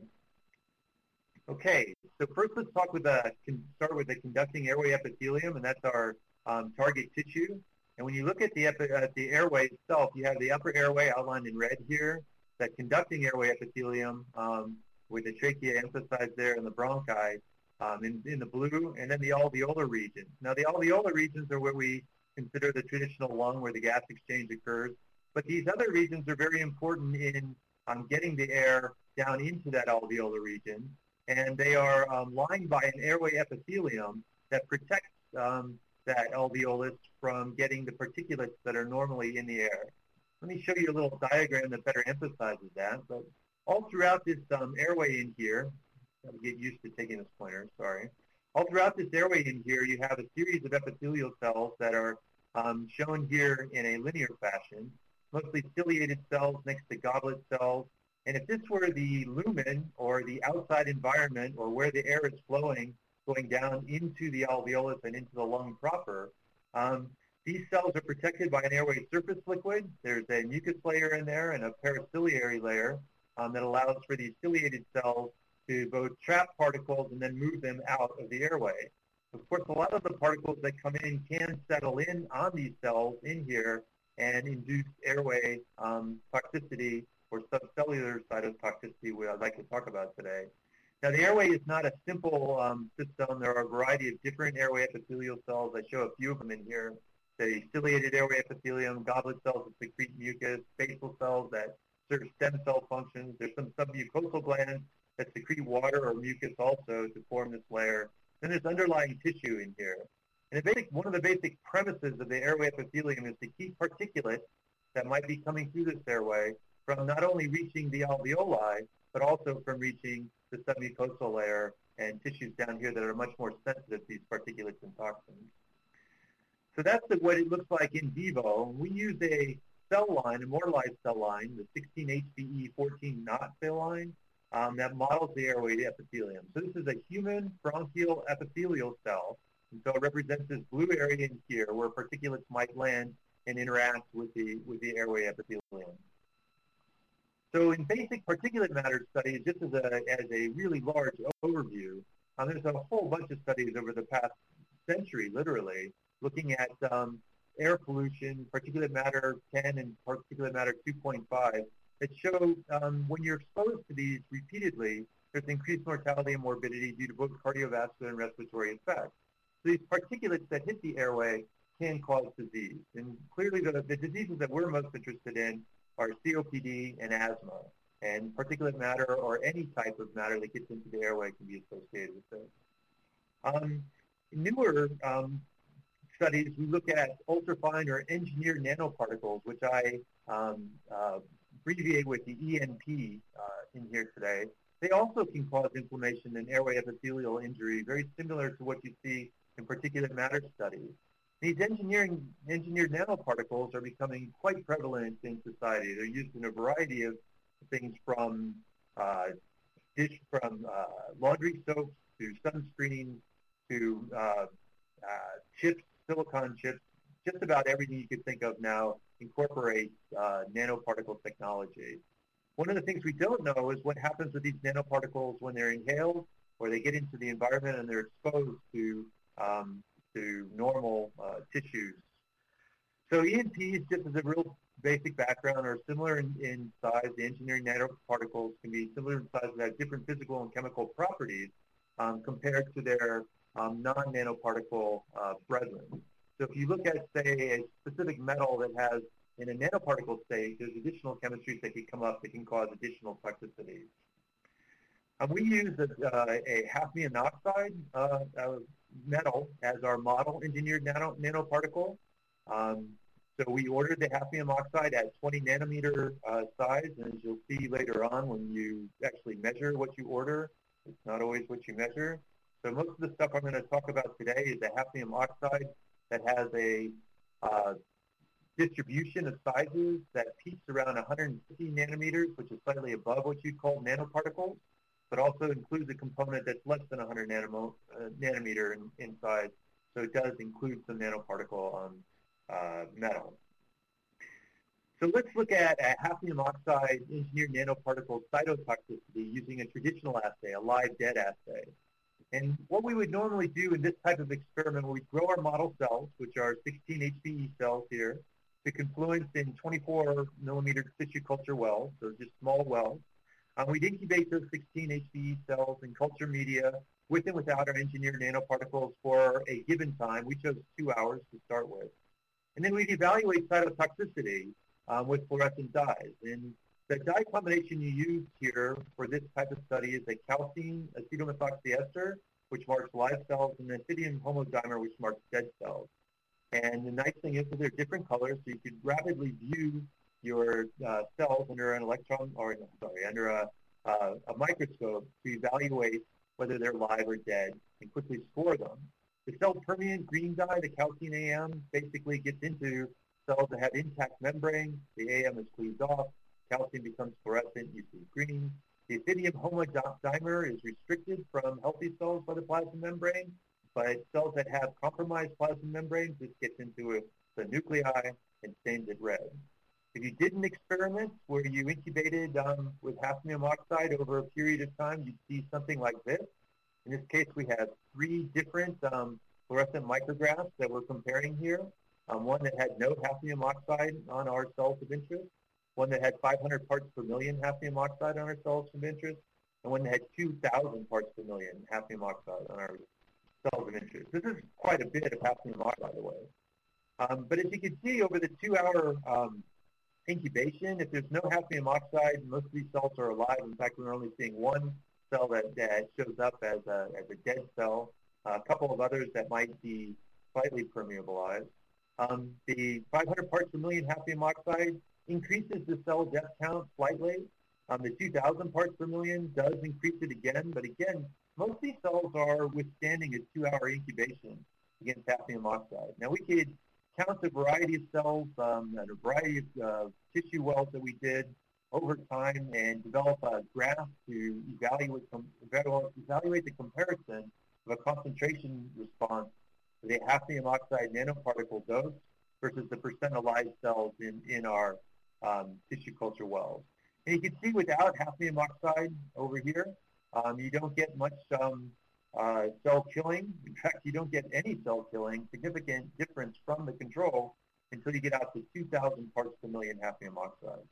Okay, so first let's talk with the, start with the conducting airway epithelium, and that's our um, target tissue. And when you look at the, epi, at the airway itself, you have the upper airway outlined in red here, that conducting airway epithelium um, with the trachea emphasized there and the bronchi um, in, in the blue, and then the alveolar regions. Now the alveolar regions are where we consider the traditional lung where the gas exchange occurs, but these other regions are very important in um, getting the air down into that alveolar region, and they are um, lined by an airway epithelium that protects um, that alveolus from getting the particulates that are normally in the air. Let me show you a little diagram that better emphasizes that. But all throughout this um, airway in here, I'll get used to taking this pointer, sorry. All throughout this airway in here, you have a series of epithelial cells that are um, shown here in a linear fashion, mostly ciliated cells next to goblet cells. And if this were the lumen, or the outside environment, or where the air is flowing, going down into the alveolus and into the lung proper, um, these cells are protected by an airway surface liquid. There's a mucus layer in there and a periciliary layer um, that allows for these ciliated cells to both trap particles and then move them out of the airway. Of course, a lot of the particles that come in can settle in on these cells in here and induce airway um, toxicity or subcellular cytotoxicity, which I'd like to talk about today. Now, the airway is not a simple um, system. There are a variety of different airway epithelial cells. I show a few of them in here. The ciliated airway epithelium, goblet cells that secrete mucus, basal cells that serve stem cell functions. There's some submucosal glands that secrete water or mucus also to form this layer. Then there's underlying tissue in here. And the basic, one of the basic premises of the airway epithelium is to keep particulates that might be coming through this airway from not only reaching the alveoli, but also from reaching the submucosal layer and tissues down here that are much more sensitive to these particulates and toxins. So that's the, what it looks like in vivo. We use a cell line, a immortalized cell line, the sixteen H B E fourteen knot cell line, um, that models the airway epithelium. So this is a human bronchial epithelial cell, and so it represents this blue area in here where particulates might land and interact with the, with the airway epithelium. So in basic particulate matter studies, just as a, as a really large overview, um, there's a whole bunch of studies over the past century, literally, looking at um, air pollution, particulate matter ten and particulate matter two point five, that show um, when you're exposed to these repeatedly, there's increased mortality and morbidity due to both cardiovascular and respiratory effects. So these particulates that hit the airway can cause disease. And clearly the, the diseases that we're most interested in are C O P D and asthma. And particulate matter or any type of matter that gets into the airway can be associated with this. Um, newer um, studies, we look at ultrafine or engineered nanoparticles, which I um, uh, abbreviate with the E N P uh, in here today. They also can cause inflammation and airway epithelial injury, very similar to what you see in particulate matter studies. These engineering, engineered nanoparticles are becoming quite prevalent in society. They're used in a variety of things from uh, dish, from uh, laundry soaps to sunscreen to uh, uh, chips, silicon chips. Just about everything you could think of now incorporates uh, nanoparticle technology. One of the things we don't know is what happens with these nanoparticles when they're inhaled or they get into the environment and they're exposed to um, to normal uh, tissues. So E N Ps, just as a real basic background, are similar in, in size. The engineering nanoparticles can be similar in size but have different physical and chemical properties um, compared to their um, non-nanoparticle uh, brethren. So if you look at, say, a specific metal that has, in a nanoparticle state, there's additional chemistries that can come up that can cause additional toxicities. Um, we use a, uh, a hafnium oxide uh, uh, metal as our model engineered nano, nanoparticle. Um, so we ordered the hafnium oxide at twenty nanometer uh, size, and as you'll see later on when you actually measure what you order, it's not always what you measure. So most of the stuff I'm going to talk about today is the hafnium oxide that has a uh, distribution of sizes that peaks around one hundred fifty nanometers, which is slightly above what you'd call nanoparticles, but also includes a component that's less than one hundred nanomo, uh, nanometer in, in size. So it does include some nanoparticle um, uh, metal. So let's look at a hafnium oxide engineered nanoparticle cytotoxicity using a traditional assay, a live dead assay. And what we would normally do in this type of experiment, we grow our model cells, which are sixteen H B E cells here, to confluence in twenty-four millimeter tissue culture wells, so just small wells. Um, we'd incubate those sixteen H B E cells in culture media with and without our engineered nanoparticles for a given time. We chose two hours to start with. And then we'd evaluate cytotoxicity um, with fluorescent dyes. And the dye combination you use here for this type of study is a calcine acetomethoxyester, which marks live cells, and the ethidium homodimer, which marks dead cells. And the nice thing is that they're different colors, so you could rapidly view your uh, cells under an electron, or sorry, under a, uh, a microscope to evaluate whether they're live or dead and quickly score them. The cell permeant green dye, the calcine A M, basically gets into cells that have intact membrane. The A M is cleaved off. Calcium becomes fluorescent. You see green. The ethidium homodimer is restricted from healthy cells by the plasma membrane, but cells that have compromised plasma membranes, this gets into a, the nuclei and stains it red. If you did an experiment where you incubated um, with hafnium oxide over a period of time, you'd see something like this. In this case, we have three different um, fluorescent micrographs that we're comparing here. Um, one that had no hafnium oxide on our cells of interest, one that had five hundred parts per million hafnium oxide on our cells of interest, and one that had two thousand parts per million hafnium oxide on our cells of interest. This is quite a bit of hafnium oxide, by the way. Um, but as you can see, over the two-hour um, incubation, if there's no hafnium oxide, most of these cells are alive. In fact, we're only seeing one cell that, that shows up as a, as a dead cell, uh, a couple of others that might be slightly permeabilized. Um, the five hundred parts per million hafnium oxide increases the cell death count slightly. Um, the two thousand parts per million does increase it again, but again, most of these cells are withstanding a two-hour incubation against hafnium oxide. Now, we could count a variety of cells um, and a variety of uh, tissue wells that we did over time and develop a graph to evaluate, com- evaluate the comparison of a concentration response to the hafnium oxide nanoparticle dose versus the percent of live cells in, in our um, tissue culture wells. And you can see without hafnium oxide over here, um, you don't get much um, uh, cell killing. In fact, you don't get any cell killing, significant difference from the control until you get out to two thousand parts per million hafnium oxide.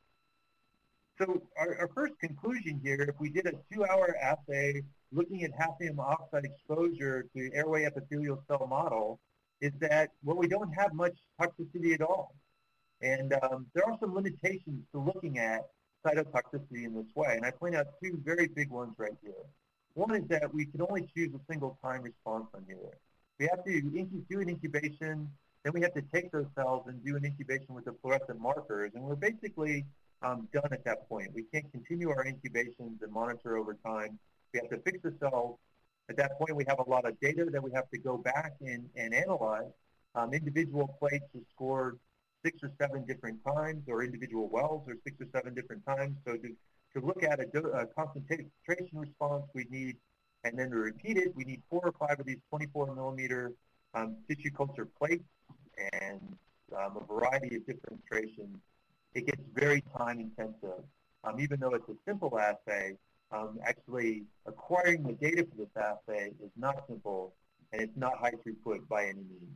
So our, our first conclusion here, if we did a two-hour assay looking at hafnium oxide exposure to airway epithelial cell model, is that, well, we don't have much toxicity at all. And um, there are some limitations to looking at cytotoxicity in this way. And I point out two very big ones right here. One is that we can only choose a single time response on here. We have to incu- do an incubation, then we have to take those cells and do an incubation with the fluorescent markers. And we're basically um, done at that point. We can't continue our incubations and monitor over time. We have to fix the cells. At that point, we have a lot of data that we have to go back and, and analyze. Um, individual plates are scored six or seven different times, or individual wells are six or seven different times. So to, to look at a, do, a concentration response, we need, and then to repeat it, we need four or five of these twenty-four millimeter um, tissue culture plates and um, a variety of different concentrations. It gets very time intensive. Um, even though it's a simple assay, um, actually acquiring the data for this assay is not simple, and it's not high throughput by any means.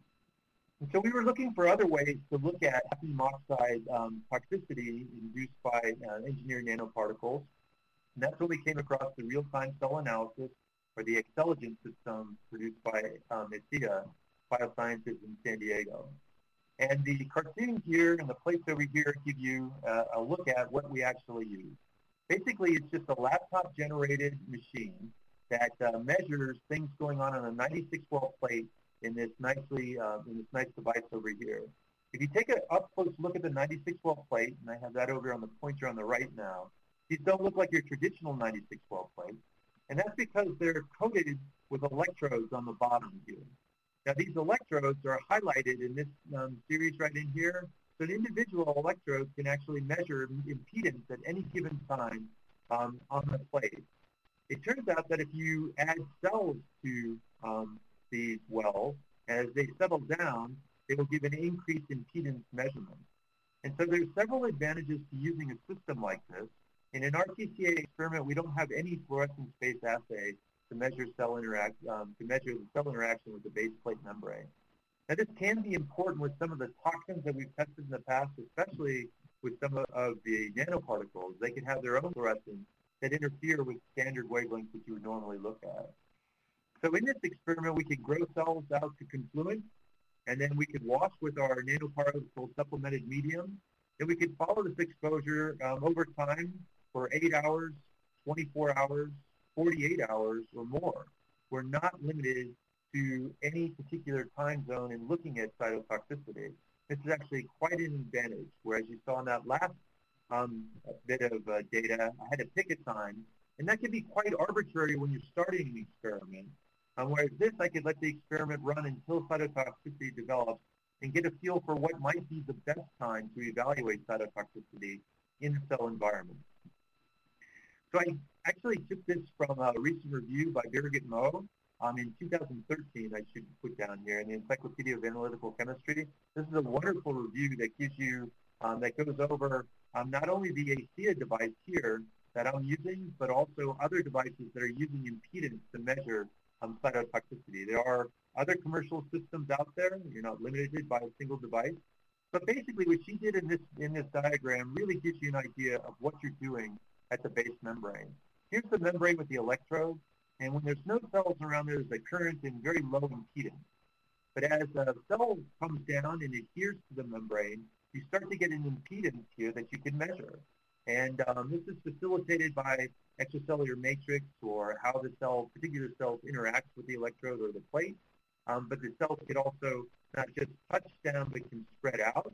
And so we were looking for other ways to look at hafnium oxide um, toxicity induced by uh, engineered nanoparticles. And that's when we came across the real-time cell analysis, or the Xcelligent system produced by um, I C A Biosciences in San Diego. And the cartoons here and the plates over here give you uh, a look at what we actually use. Basically, it's just a laptop-generated machine that uh, measures things going on on a ninety-six well plate in this nicely uh, in this nice device over here. If you take an up-close look at the ninety-six well plate, and I have that over on the pointer on the right now, these don't look like your traditional ninety-six well plates, and that's because they're coated with electrodes on the bottom here. Now, these electrodes are highlighted in this um, series right in here, so an individual electrode can actually measure impedance at any given time um, on the plate. It turns out that if you add cells to um, these wells, as they settle down, they will give an increased impedance measurement. And so there's several advantages to using a system like this. In an R T C A experiment, we don't have any fluorescence-based assay to measure cell interact um, to measure the cell interaction with the base plate membrane. Now, this can be important with some of the toxins that we've tested in the past, especially with some of, of the nanoparticles. They can have their own fluorescence that interfere with standard wavelengths that you would normally look at. So in this experiment, we could grow cells out to confluence, and then we could wash with our nanoparticle supplemented medium. Then we could follow this exposure um, over time for eight hours, twenty-four hours, forty-eight hours, or more. We're not limited to any particular time zone in looking at cytotoxicity. This is actually quite an advantage, whereas you saw in that last um, bit of uh, data, I had to pick a time, and that can be quite arbitrary when you're starting an experiment. Um, whereas this, I could let the experiment run until cytotoxicity develops and get a feel for what might be the best time to evaluate cytotoxicity in the cell environment. So I actually took this from a recent review by Birgit Moe um, in two thousand thirteen, I should put down here, in the Encyclopedia of Analytical Chemistry. This is a wonderful review that gives you, um, that goes over um, not only the I C A device here that I'm using, but also other devices that are using impedance to measure um, cytotoxicity. There are other commercial systems out there. You're not limited by a single device. But basically what she did in this, in this diagram really gives you an idea of what you're doing at the base membrane. Here's the membrane with the electrodes, and when there's no cells around there, there's a current and very low impedance. But as a cell comes down and adheres to the membrane, you start to get an impedance here that you can measure. And um, this is facilitated by extracellular matrix, or how the cell, particular cells interact with the electrode or the plate. Um, but the cells can also not just touch down, but can spread out.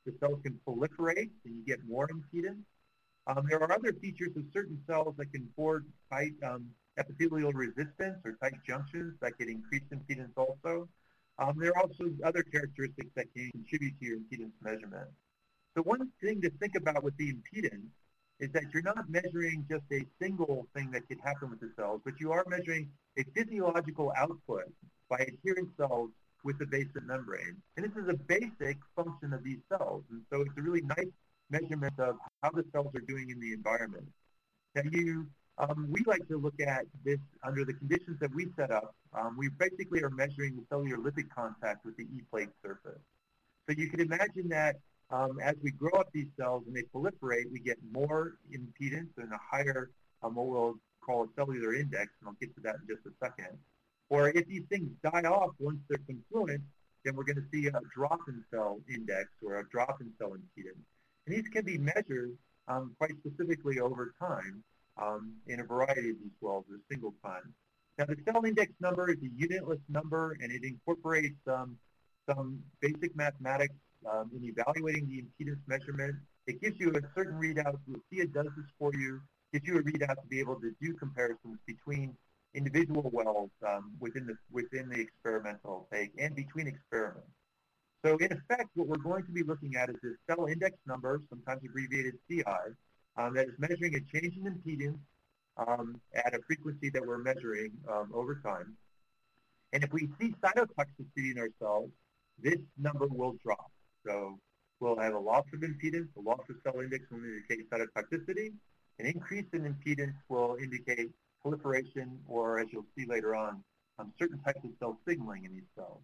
the cells can proliferate and you get more impedance. Um, there are other features of certain cells that can forge tight um, epithelial resistance or tight junctions that can increase impedance also. Um, there are also other characteristics that can contribute to your impedance measurement. So one thing to think about with the impedance is that you're not measuring just a single thing that could happen with the cells, but you are measuring a physiological output by adherent cells with the basement membrane. And this is a basic function of these cells. And so it's a really nice measurement of how the cells are doing in the environment. Now you, um, we like to look at this under the conditions that we set up. Um, we basically are measuring the cellular lipid contact with the E-plate surface. So you can imagine that um, as we grow up these cells and they proliferate, we get more impedance and a higher, um, what we'll call a cellular index, and I'll get to that in just a second. Or if these things die off once they're confluent, then we're going to see a drop in cell index or a drop in cell impedance. And these can be measured um, quite specifically over time um, in a variety of these wells or single time. Now, the cell index number is a unitless number, and it incorporates um, some basic mathematics um, in evaluating the impedance measurement. It gives you a certain readout. Lucia does this for you. Gives you a readout to be able to do comparisons between individual wells um, within the within the experimental take and between experiments. So in effect, what we're going to be looking at is this cell index number, sometimes abbreviated C I, um, that is measuring a change in impedance um, at a frequency that we're measuring um, over time. And if we see cytotoxicity in our cells, this number will drop. So we'll have a loss of impedance, a loss of cell index will indicate cytotoxicity, an increase in impedance will indicate proliferation, or as you'll see later on, um, certain types of cell signaling in these cells.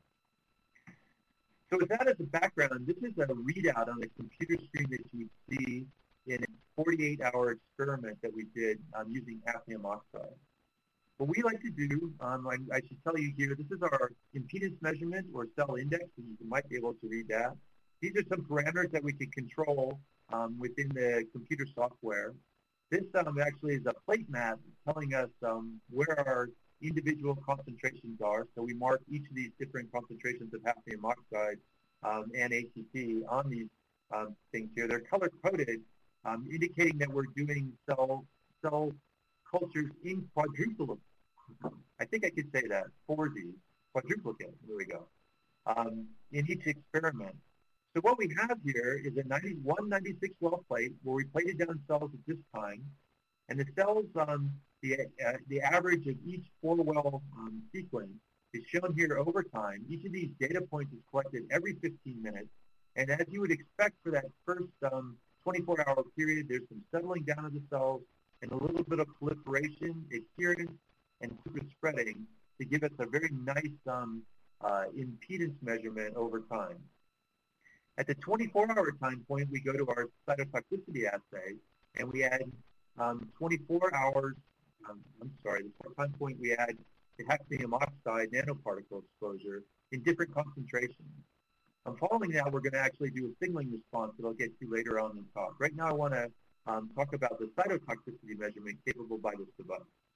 So with that as a background, this is a readout on the computer screen that you see in a forty-eight hour experiment that we did um, using hafnium oxide. What we like to do, um, I, I should tell you here, this is our impedance measurement or cell index, and you might be able to read that. These are some parameters that we can control um, within the computer software. This um, actually is a plate map telling us um, where our individual concentrations are. So we mark each of these different concentrations of hafnium oxide um, and A T P on these um, things here. They're color-coded, um, indicating that we're doing cell, cell cultures in quadruplicate. I think I could say that, four Z, quadruplicate, there we go, um, in each experiment. So what we have here is a ninety-one ninety-six well plate where we plated down cells at this time, and the cells, um, the, uh, the average of each four well um, sequence is shown here over time. Each of these data points is collected every fifteen minutes, and as you would expect for that first um, twenty-four hour period, there's some settling down of the cells and a little bit of proliferation, adherence, and super spreading to give us a very nice um, uh, impedance measurement over time. At the twenty-four hour time point, we go to our cytotoxicity assay, and we add um, twenty-four hours, um, I'm sorry, the time point we add the hafnium oxide nanoparticle exposure in different concentrations. Um, following that, we're going to actually do a signaling response that I'll get to later on in the talk. Right now, I want to um, talk about the cytotoxicity measurement capable by this device.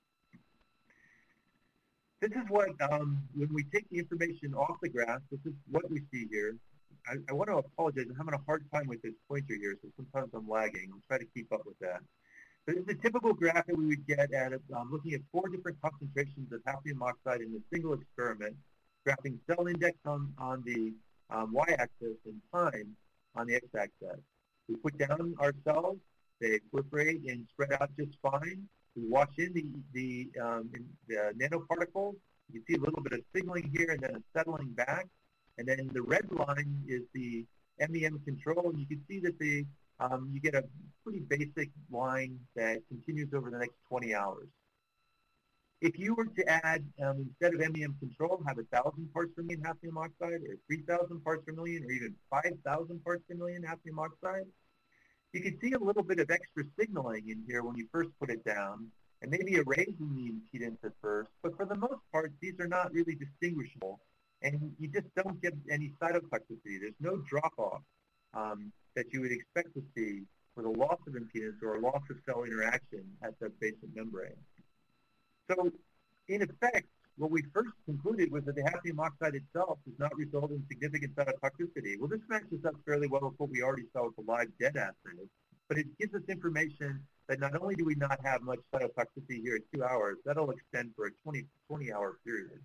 This is what, um, when we take the information off the graph, this is what we see here. I, I want to apologize. I'm having a hard time with this pointer here, so sometimes I'm lagging. I'll try to keep up with that. So this is a typical graph that we would get at um, looking at four different concentrations of hafnium oxide in a single experiment, graphing cell index on, on the um, y-axis and time on the x-axis. We put down our cells. They proliferate and spread out just fine. We wash in the, the, um, in the nanoparticles. You can see a little bit of signaling here and then a settling back. And then the red line is the M E M control, and you can see that the um, you get a pretty basic line that continues over the next twenty hours. If you were to add, um, instead of M E M control, have one thousand parts per million hafnium oxide, or three thousand parts per million, or even five thousand parts per million hafnium oxide, you can see a little bit of extra signaling in here when you first put it down, and maybe a raise in the impedance at first, but for the most part, these are not really distinguishable. And you just don't get any cytotoxicity. There's no drop-off um, that you would expect to see with a loss of impedance or a loss of cell interaction at the basement membrane. So, in effect, what we first concluded was that the hafnium oxide itself does not result in significant cytotoxicity. Well, this matches up fairly well with what we already saw with the live dead assay, but it gives us information that not only do we not have much cytotoxicity here at two hours, that'll extend for a twenty, twenty hour period.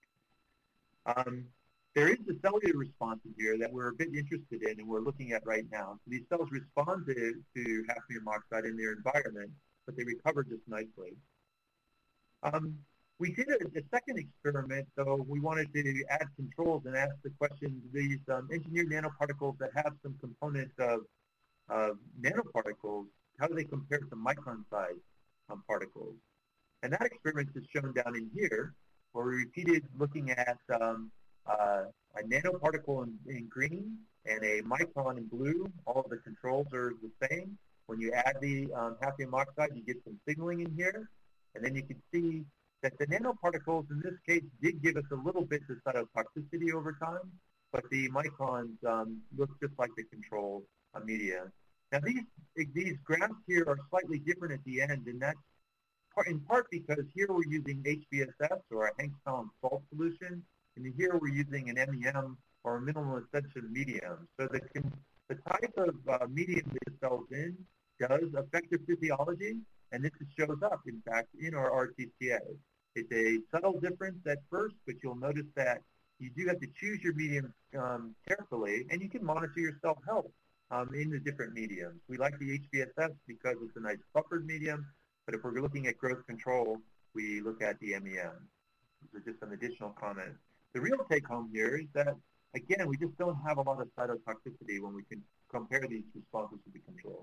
Um, there is a cellular response in here that we're a bit interested in and we're looking at right now. So these cells respond to, to hafnium oxide in their environment, but they recover just nicely. Um, we did a, a second experiment, though. We wanted to add controls and ask the question, these um, engineered nanoparticles that have some components of, of nanoparticles, how do they compare to micron-sized um, particles? And that experiment is shown down in here, where we repeated looking at um, uh, a nanoparticle in, in green and a micron in blue. All of the controls are the same. When you add the um, hafnium oxide, you get some signaling in here. And then you can see that the nanoparticles in this case did give us a little bit of cytotoxicity over time, but the microns um, look just like the control uh, media. Now these these graphs here are slightly different at the end, and that's part, in part because here we're using H B S S or a Hanks-Collins salt solution, and here we're using an M E M or a minimal essential medium. So the the type of uh, medium that the cell's in does affect their physiology. And this shows up, in fact, in our R T C A. It's a subtle difference at first, but you'll notice that you do have to choose your medium um, carefully, and you can monitor your cell health um, in the different mediums. We like the H B S S because it's a nice buffered medium, but if we're looking at growth control, we look at the M E M. These are just some additional comments. The real take-home here is that, again, we just don't have a lot of cytotoxicity when we can compare these responses to the control.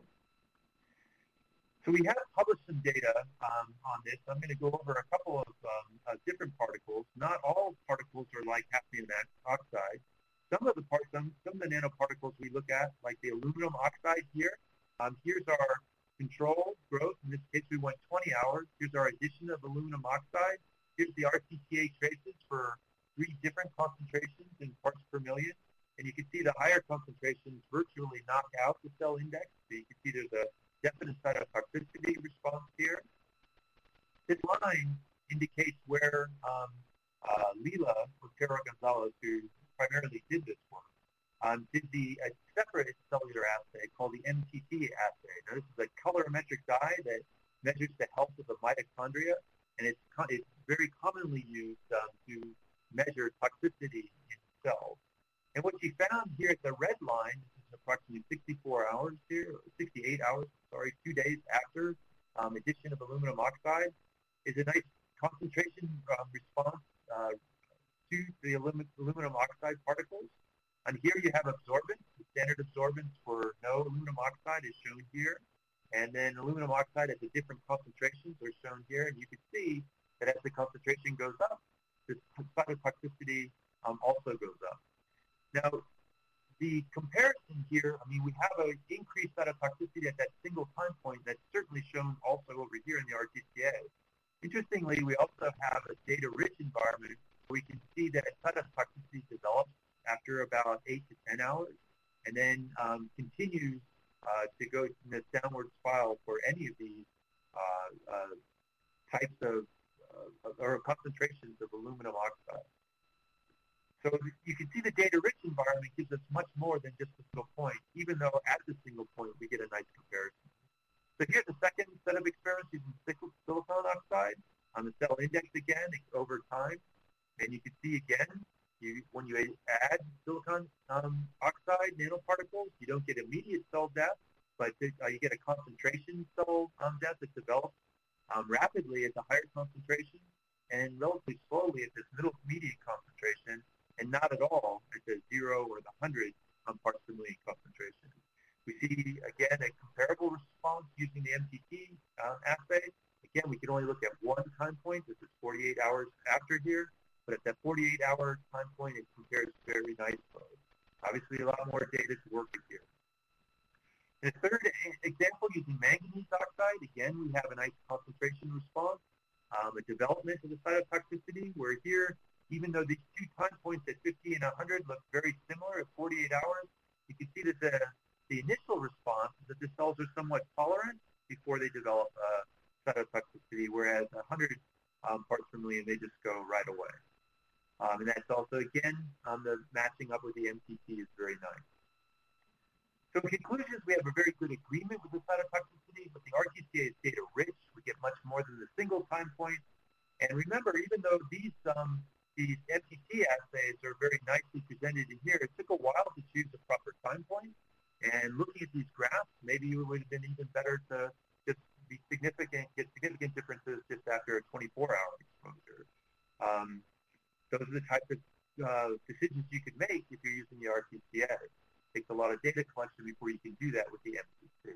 So we have published some data um, on this. I'm going to go over a couple of um, uh, different particles. Not all particles are like hafnium oxide. Some of the parts, some, some of the nanoparticles we look at, like the aluminum oxide here. Um, here's our control growth. In this case, we went twenty hours. Here's our addition of aluminum oxide. Here's the R T C A traces for three different concentrations in parts per million. And you can see the higher concentrations virtually knock out the cell index. So you can see there's a definite cytotoxicity response here. This line indicates where um, uh, Lila Otero Gonzalez, who primarily did this work, um, did the a separate cellular assay called the M T T assay. Now, this is a colorimetric dye that measures the health of the mitochondria, and it's, it's very commonly used um, to measure toxicity in cells. And what she found here at the red line, approximately sixty-four hours here, sixty-eight hours, sorry, two days after um, addition of aluminum oxide, is a nice concentration um, response uh, to the aluminum, aluminum oxide particles. And here you have absorbance. The standard absorbance for no aluminum oxide is shown here. And then aluminum oxide at the different concentrations are shown here. And you can see that as the concentration goes up, the cytotoxicity um, also goes up. Now, the comparison here, I mean, we have an increased cytotoxicity at that single time point that's certainly shown also over here in the R T C A. Interestingly, we also have a data-rich environment where we can see that cytotoxicity develops after about eight to ten hours and then um, continues uh, to go in this downward spiral for any of these uh, uh, types of, uh, or concentrations of aluminum oxide. So you can see the data-rich environment gives us much more than just a single point, even though at the single point we get a nice comparison. So here's the second set of experiments using silicon oxide on the cell index again over time. And you can see again, you, when you add silicon um, oxide nanoparticles, you don't get immediate cell death, but uh, you get a concentration cell um, death that develops um, rapidly at the higher concentration and relatively slowly at this middle median concentration, and not at all at the zero or the hundred um, parts per million concentration. We see, again, a comparable response using the M T T um, assay. Again, we can only look at one time point. This is forty-eight hours after here, but at that forty-eight hour time point, it compares very nicely. Obviously, a lot more data to work with here. In the third example, using manganese oxide, again, we have a nice concentration response, um, a development of the cytotoxicity, where here, even though these two time points at fifty and one hundred look very similar at forty-eight hours, you can see that the, the initial response is that the cells are somewhat tolerant before they develop uh, cytotoxicity, whereas one hundred um, parts per million, they just go right away. Um, and that's also, again, um, the matching up with the M T T is very nice. So in conclusions, we have a very good agreement with the cytotoxicity, but the R T C A is data rich. We get much more than the single time point. And remember, even though these um, these M T T assays are very nicely presented in here, it took a while to choose a proper time point. And looking at these graphs, maybe it would have been even better to just be significant, get significant differences just after a twenty-four hour exposure. Um, those are the types of uh, decisions you could make if you're using the R T C A. It takes a lot of data collection before you can do that with the M T T.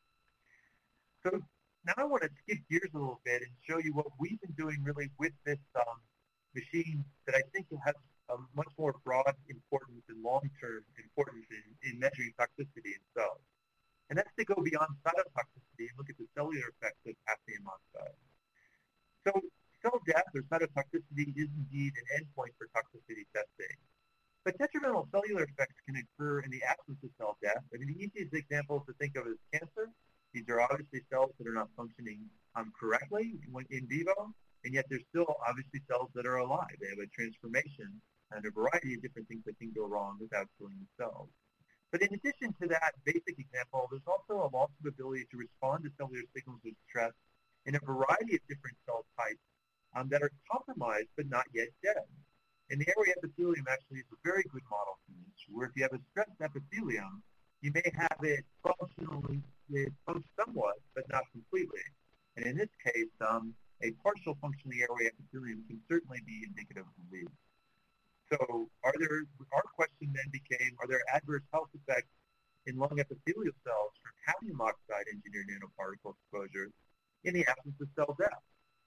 So now I want to skip gears a little bit and show you what we've been doing really with this um, machine that I think has a much more broad importance and long-term importance in, in measuring toxicity in cells. And that's to go beyond cytotoxicity and look at the cellular effects of hafnium oxide. So cell death or cytotoxicity is indeed an endpoint for toxicity testing. But detrimental cellular effects can occur in the absence of cell death. I mean, the easiest example to think of is cancer. These are obviously cells that are not functioning um, correctly in vivo, and yet they're still obviously cells that are alive. They have a transformation and a variety of different things that can go wrong without killing the cells. But in addition to that basic example, there's also a loss of ability to respond to cellular signals of stress in a variety of different cell types um, that are compromised but not yet dead. And the airway epithelium actually is a very good model for this, where if you have a stressed epithelium, you may have it functionally, it function somewhat, but not completely. And in this case, um, a partial functioning airway epithelium can certainly be indicative of disease. So are there, our question then became, are there adverse health effects in lung epithelial cells from hafnium oxide engineered nanoparticle exposure in the absence of cell death?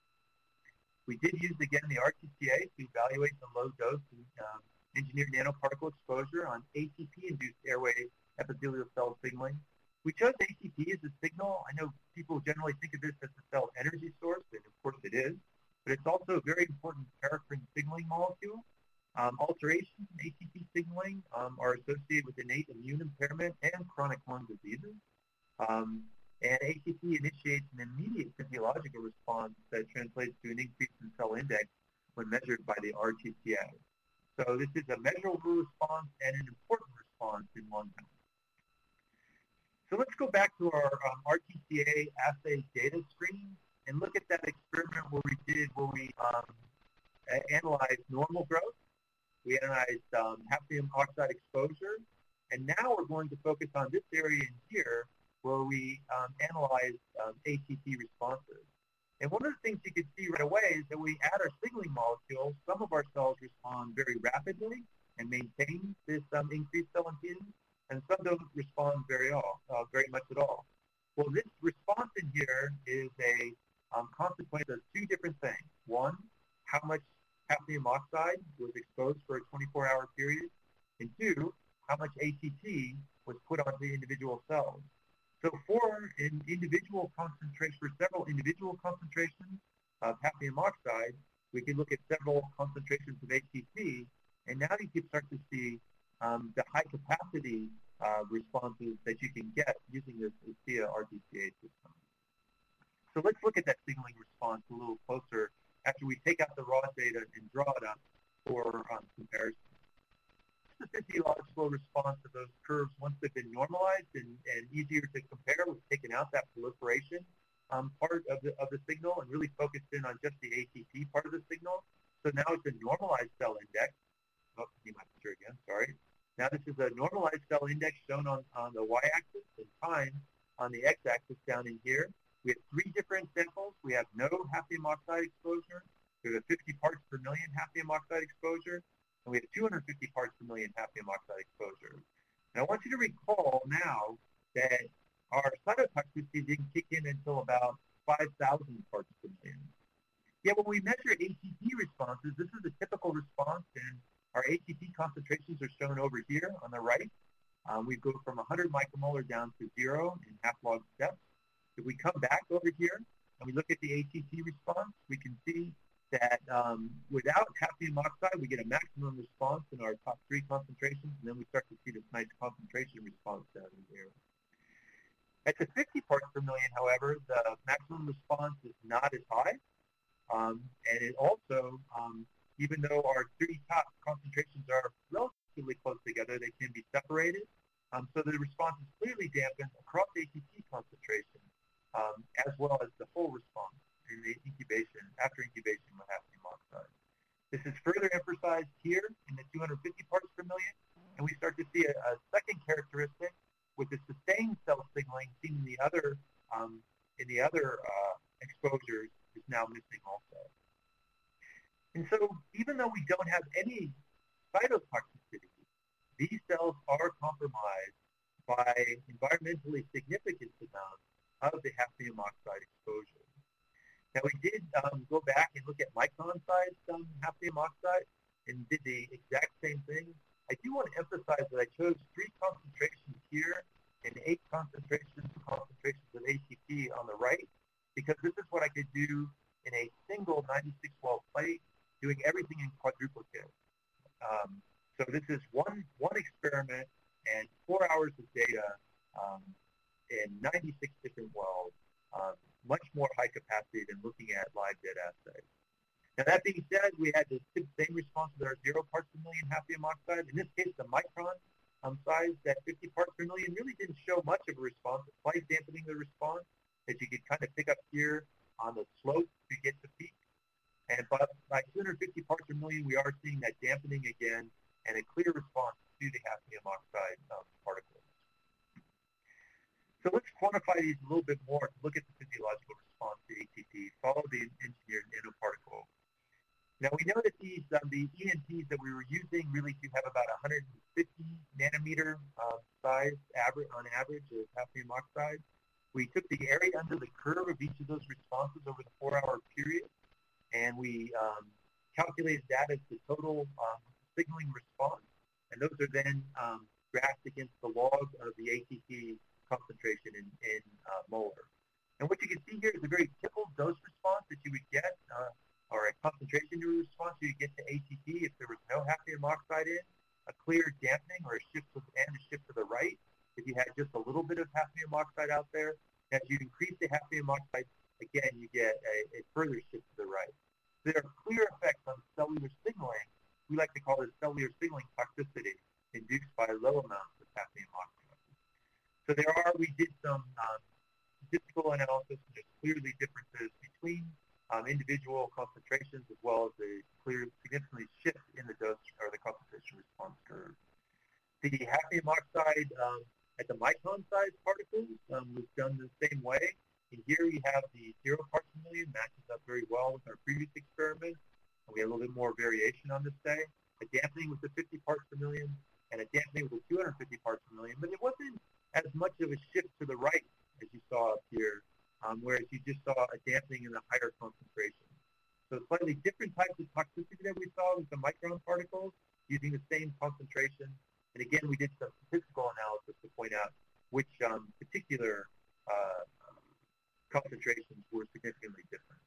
We did use, again, the R T C A to evaluate the low dose um, engineered nanoparticle exposure on A T P-induced airway epithelial cell signaling. We chose A T P as a signal. I know people generally think of this as a cell energy source, and of course it is, but it's also a very important paracrine signaling molecule. Um, alterations in A T P signaling um, are associated with innate immune impairment and chronic lung diseases. Um, and A T P initiates an immediate physiological response that translates to an increase in cell index when measured by the R T C A. So this is a measurable response and an important response in lung health. So let's go back to our um, R T C A assay data screen and look at that experiment where we did, where we um, analyzed normal growth. We analyzed um, hafnium oxide exposure, and now we're going to focus on this area in here where we um, analyzed um, A T P responses. And one of the things you can see right away is that we add our signaling molecules. Some of our cells respond very rapidly and maintain this um, increased cell impedance, and some don't respond very all, uh, very much at all. Well, this response in here is a um, consequence of two different things. One, how much hafnium oxide was exposed for a twenty-four hour period, and two, how much A T P was put onto the individual cells. So for an individual concentration, for several individual concentrations of hafnium oxide, we can look at several concentrations of A T P, and now you can start to see um, the high capacity uh, responses that you can get using this ASIA R T C A system. So let's look at that signaling response a little closer after we take out the raw data and draw it up for um, comparison. The physiological response of those curves, once they've been normalized and, and easier to compare, we've taken out that proliferation um, part of the, of the signal and really focused in on just the A T P part of the signal. So now it's a normalized cell index. Oh, see my picture again, sorry. Now this is a normalized cell index shown on, on the y-axis and time on the x-axis down in here. We have three different samples. We have no hafnium oxide exposure. We have a fifty parts per million hafnium oxide exposure. And we have two hundred fifty parts per million hafnium oxide exposure. And I want you to recall now that our cytotoxicity didn't kick in until about five thousand parts per million. Yet when we measure A T P responses, this is a typical response, and our A T P concentrations are shown over here on the right. Um, we go from one hundred micromolar down to zero in half-log steps. If we come back over here and we look at the A T P response, we can see that um, without hafnium oxide, we get a maximum response in our top three concentrations, and then we start to see this nice concentration response down in here. At the fifty parts per million, however, the maximum response is not as high. Um, and it also, um, even though our three top concentrations are relatively close together, they can be separated. Um, so the response is clearly dampened across A T P concentration, um, as well as the whole response in the incubation, after incubation with hafnium oxide. This is further emphasized here in the two hundred fifty parts per million, and we start to see a, a second characteristic with the sustained cell signaling seen in the other um, in the other uh, exposures is now missing also. And so even though we don't have any cytotoxicity, these cells are compromised by environmentally significant amounts of the hafnium oxide exposure. Now we did um, go back and look at micron-sized um, hafnium oxide and did the exact same thing. I do want to emphasize that I chose three concentrations here and eight concentrations concentrations of A T P on the right, because this is what I could do in a single ninety-six well plate, doing everything in quadruplicate. Um, so this is one one experiment and four hours of data um, in ninety-six different wells, um, much more high capacity than looking at live dead assays. Now that being said, we had the same response with our zero parts per million hafnium oxide. In this case, the micron um, size, that fifty parts per million, really didn't show much of a response, slight dampening the response that you could kind of pick up here on the slope to get to peak. And but by two hundred fifty parts per million, we are seeing that dampening again and a clear response to the hafnium oxide um, particles. So let's quantify these a little bit more to look at the physiological response to A T P, follow the engineered nanoparticle. Now we know that these um, the E N Ps that we were using really do have about one hundred fifty nanometer uh, size average on average of hafnium oxide. We took the area under the curve of each of those responses over the four-hour period, and we um, calculated that as the total um, signaling response, and those are then um, graphed against the log of the A T P concentration in, in uh, molar. And what you can see here is a very typical dose response that you would get, uh, or a concentration response you would get to A T P if there was no hafnium oxide in, a clear dampening or a shift to, and a shift to the right if you had just a little bit of hafnium oxide out there. As you increase the hafnium oxide, again, you get a, a further shift to the right. There are clear effects on cellular signaling. We like to call this cellular signaling toxicity induced by low amounts of hafnium oxide. So there are, we did some um, statistical analysis, and there's clearly differences between um, individual concentrations as well as a clear, significantly shift in the dose or the concentration response curve. The hafnium oxide um, at the micron-sized particles um, was done the same way. And here we have the zero parts per million, matches up very well with our previous experiment. And we have a little bit more variation on this day. A dampening with the fifty parts per million and a dampening with the two hundred fifty parts per million. But it wasn't as much of a shift to the right as you saw up here, um, whereas you just saw a dampening in the higher concentration. So slightly different types of toxicity that we saw with the micron particles using the same concentration. And again, we did some statistical analysis to point out which um, particular uh, concentrations were significantly different.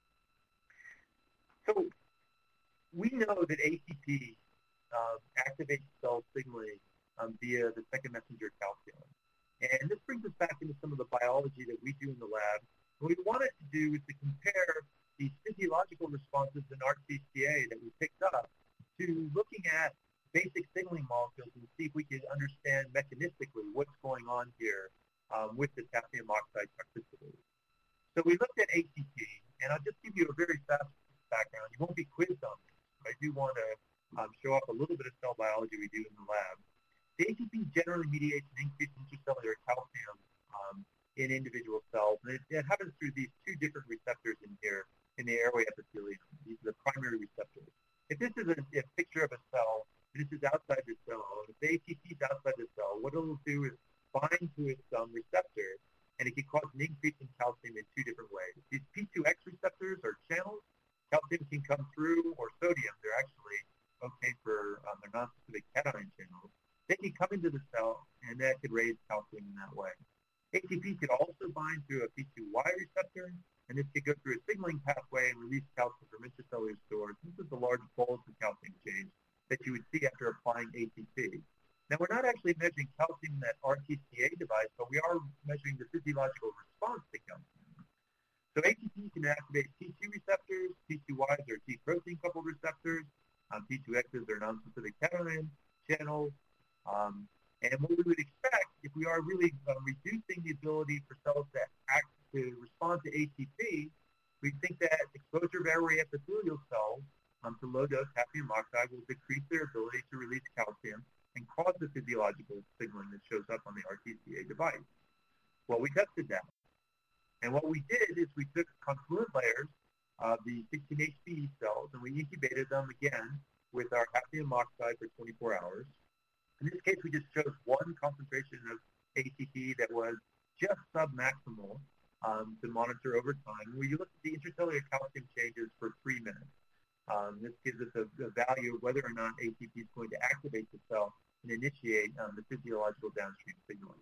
So we know that A T P uh, activates cell signaling um, via the second messenger calcium. And this brings us back into some of the biology that we do in the lab. What we wanted to do is to compare these physiological responses in R T C A that we picked up to looking at basic signaling molecules and see if we could understand mechanistically what's going on here um, with this hafnium oxide toxicity. So we looked at A T P, and I'll just give you a very fast background. You won't be quizzed on this, but I do want to um, show off a little bit of cell biology we do in the lab. The A T P generally mediates an increase in intracellular calcium um, in individual cells, and it, it happens through these two different receptors in here in the airway epithelium. These are the primary receptors. If this is a, a picture of a cell, this is outside the cell, and if the A T P is outside the cell, what it will do is bind to its um, receptor, and it can cause an increase in calcium in two different ways. These P two X receptors are channels. Calcium can come through, or sodium. They're actually okay for, um, they're non-specific cation channels. They can come into the cell, and that could raise calcium in that way. A T P could also bind to a P two Y receptor, and this could go through a signaling pathway and release calcium from intracellular stores. This is the large bolus of calcium change that you would see after applying A T P. Now, we're not actually measuring calcium in that R T C A device, but we are measuring the physiological response to calcium. So A T P can activate T two receptors, T two Ys are T protein coupled receptors, um, T two Xs are non-specific cation channels. Um, and what we would expect if we are really um, reducing the ability for cells to act to respond to A T P, we think that exposure of airway epithelial cells um, to low-dose hafnium oxide will decrease their ability to release calcium and cause the physiological signaling that shows up on the R T C A device. Well, we tested that. And what we did is we took confluent layers of the sixteen H B E cells and we incubated them again with our hafnium oxide for twenty-four hours. In this case, we just chose one concentration of A T P that was just submaximal um, to monitor over time. We looked at the intracellular calcium changes for three minutes. Um, this gives us a, a value of whether or not A T P is going to activate the cell and initiate um, the physiological downstream signaling.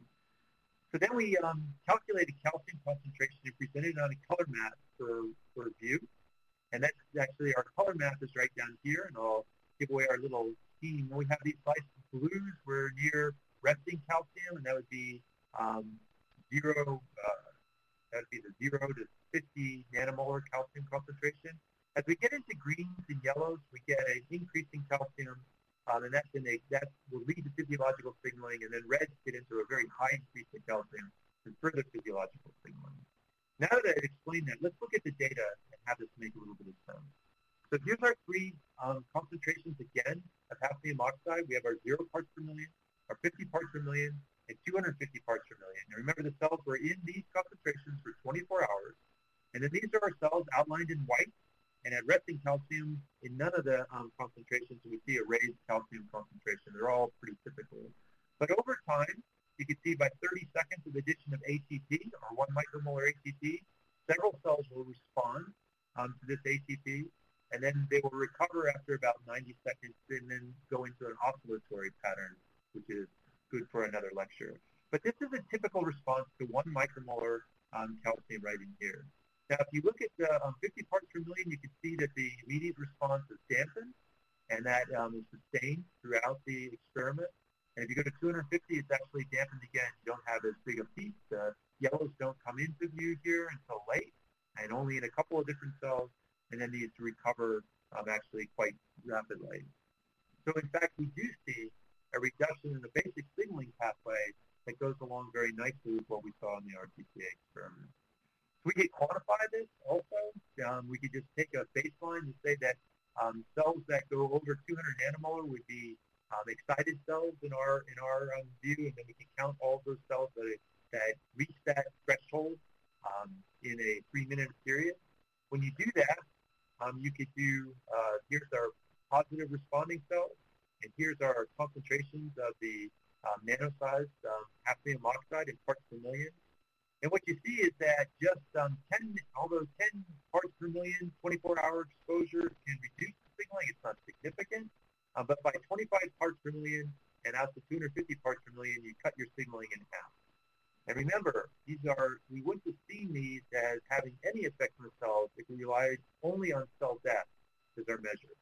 So then we um, calculated calcium concentration and presented it on a color map for, for view. And that's actually, our color map is right down here, and I'll give away our little scheme. We have these slices of blues. We're near resting calcium, and that would be um, zero, uh, that would be the zero to fifty nanomolar calcium concentration. As we get into greens and yellows, we get an increasing calcium, um, and that's in a, that will lead to physiological signaling, and then reds get into a very high increase in calcium and further physiological signaling. Now that I've explained that, let's look at the data and have this make a little bit of sense. So here's our three um, concentrations again of hafnium oxide. We have our zero parts per million, our fifty parts per million, and two hundred fifty parts per million. And remember, the cells were in these concentrations for twenty-four hours. And then these are our cells outlined in white. And at resting calcium, in none of the um, concentrations do we see a raised calcium concentration. They're all pretty typical. But over time, you can see by thirty seconds of addition of A T P, or one micromolar A T P, several cells will respond um, to this A T P. And then they will recover after about ninety seconds and then go into an oscillatory pattern, which is good for another lecture. But this is a typical response to one micromolar um, calcium right in here. Now, if you look at the um, fifty parts per million, you can see that the immediate response is dampened, and that um, is sustained throughout the experiment. And if you go to two hundred fifty, it's actually dampened again. You don't have as big a peak. The yellows don't come into view here until late, and only in a couple of different cells, and then needs to recover um, actually quite rapidly. So in fact, we do see a reduction in the basic signaling pathway that goes along very nicely with what we saw in the R T C A experiment. So we could quantify this also. Um, we could just take a baseline and say that um, cells that go over two hundred nanomolar would be um, excited cells in our in our um, view, and then we can count all of those cells that, that reach that threshold um, in a three-minute period. When you do that, Um, you could do, uh, here's our positive responding cells, and here's our concentrations of the um, nano-sized um, hafnium oxide in parts per million. And what you see is that just um, ten, although ten parts per million, twenty-four hour exposure can reduce the signaling, it's not significant, uh, but by twenty-five parts per million and out to two hundred fifty parts per million, you cut your signaling in half. And remember, these are, we wouldn't have seen these as having any effect on the cells if we relied only on cell death as our measure.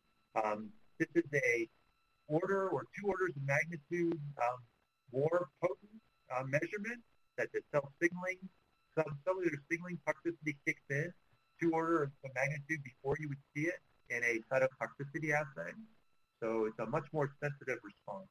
Um, this is a order or two orders of magnitude um, more potent uh, measurement that the cell signaling, cellular signaling toxicity kicks in, two orders of magnitude before you would see it in a cytotoxicity assay. So it's a much more sensitive response.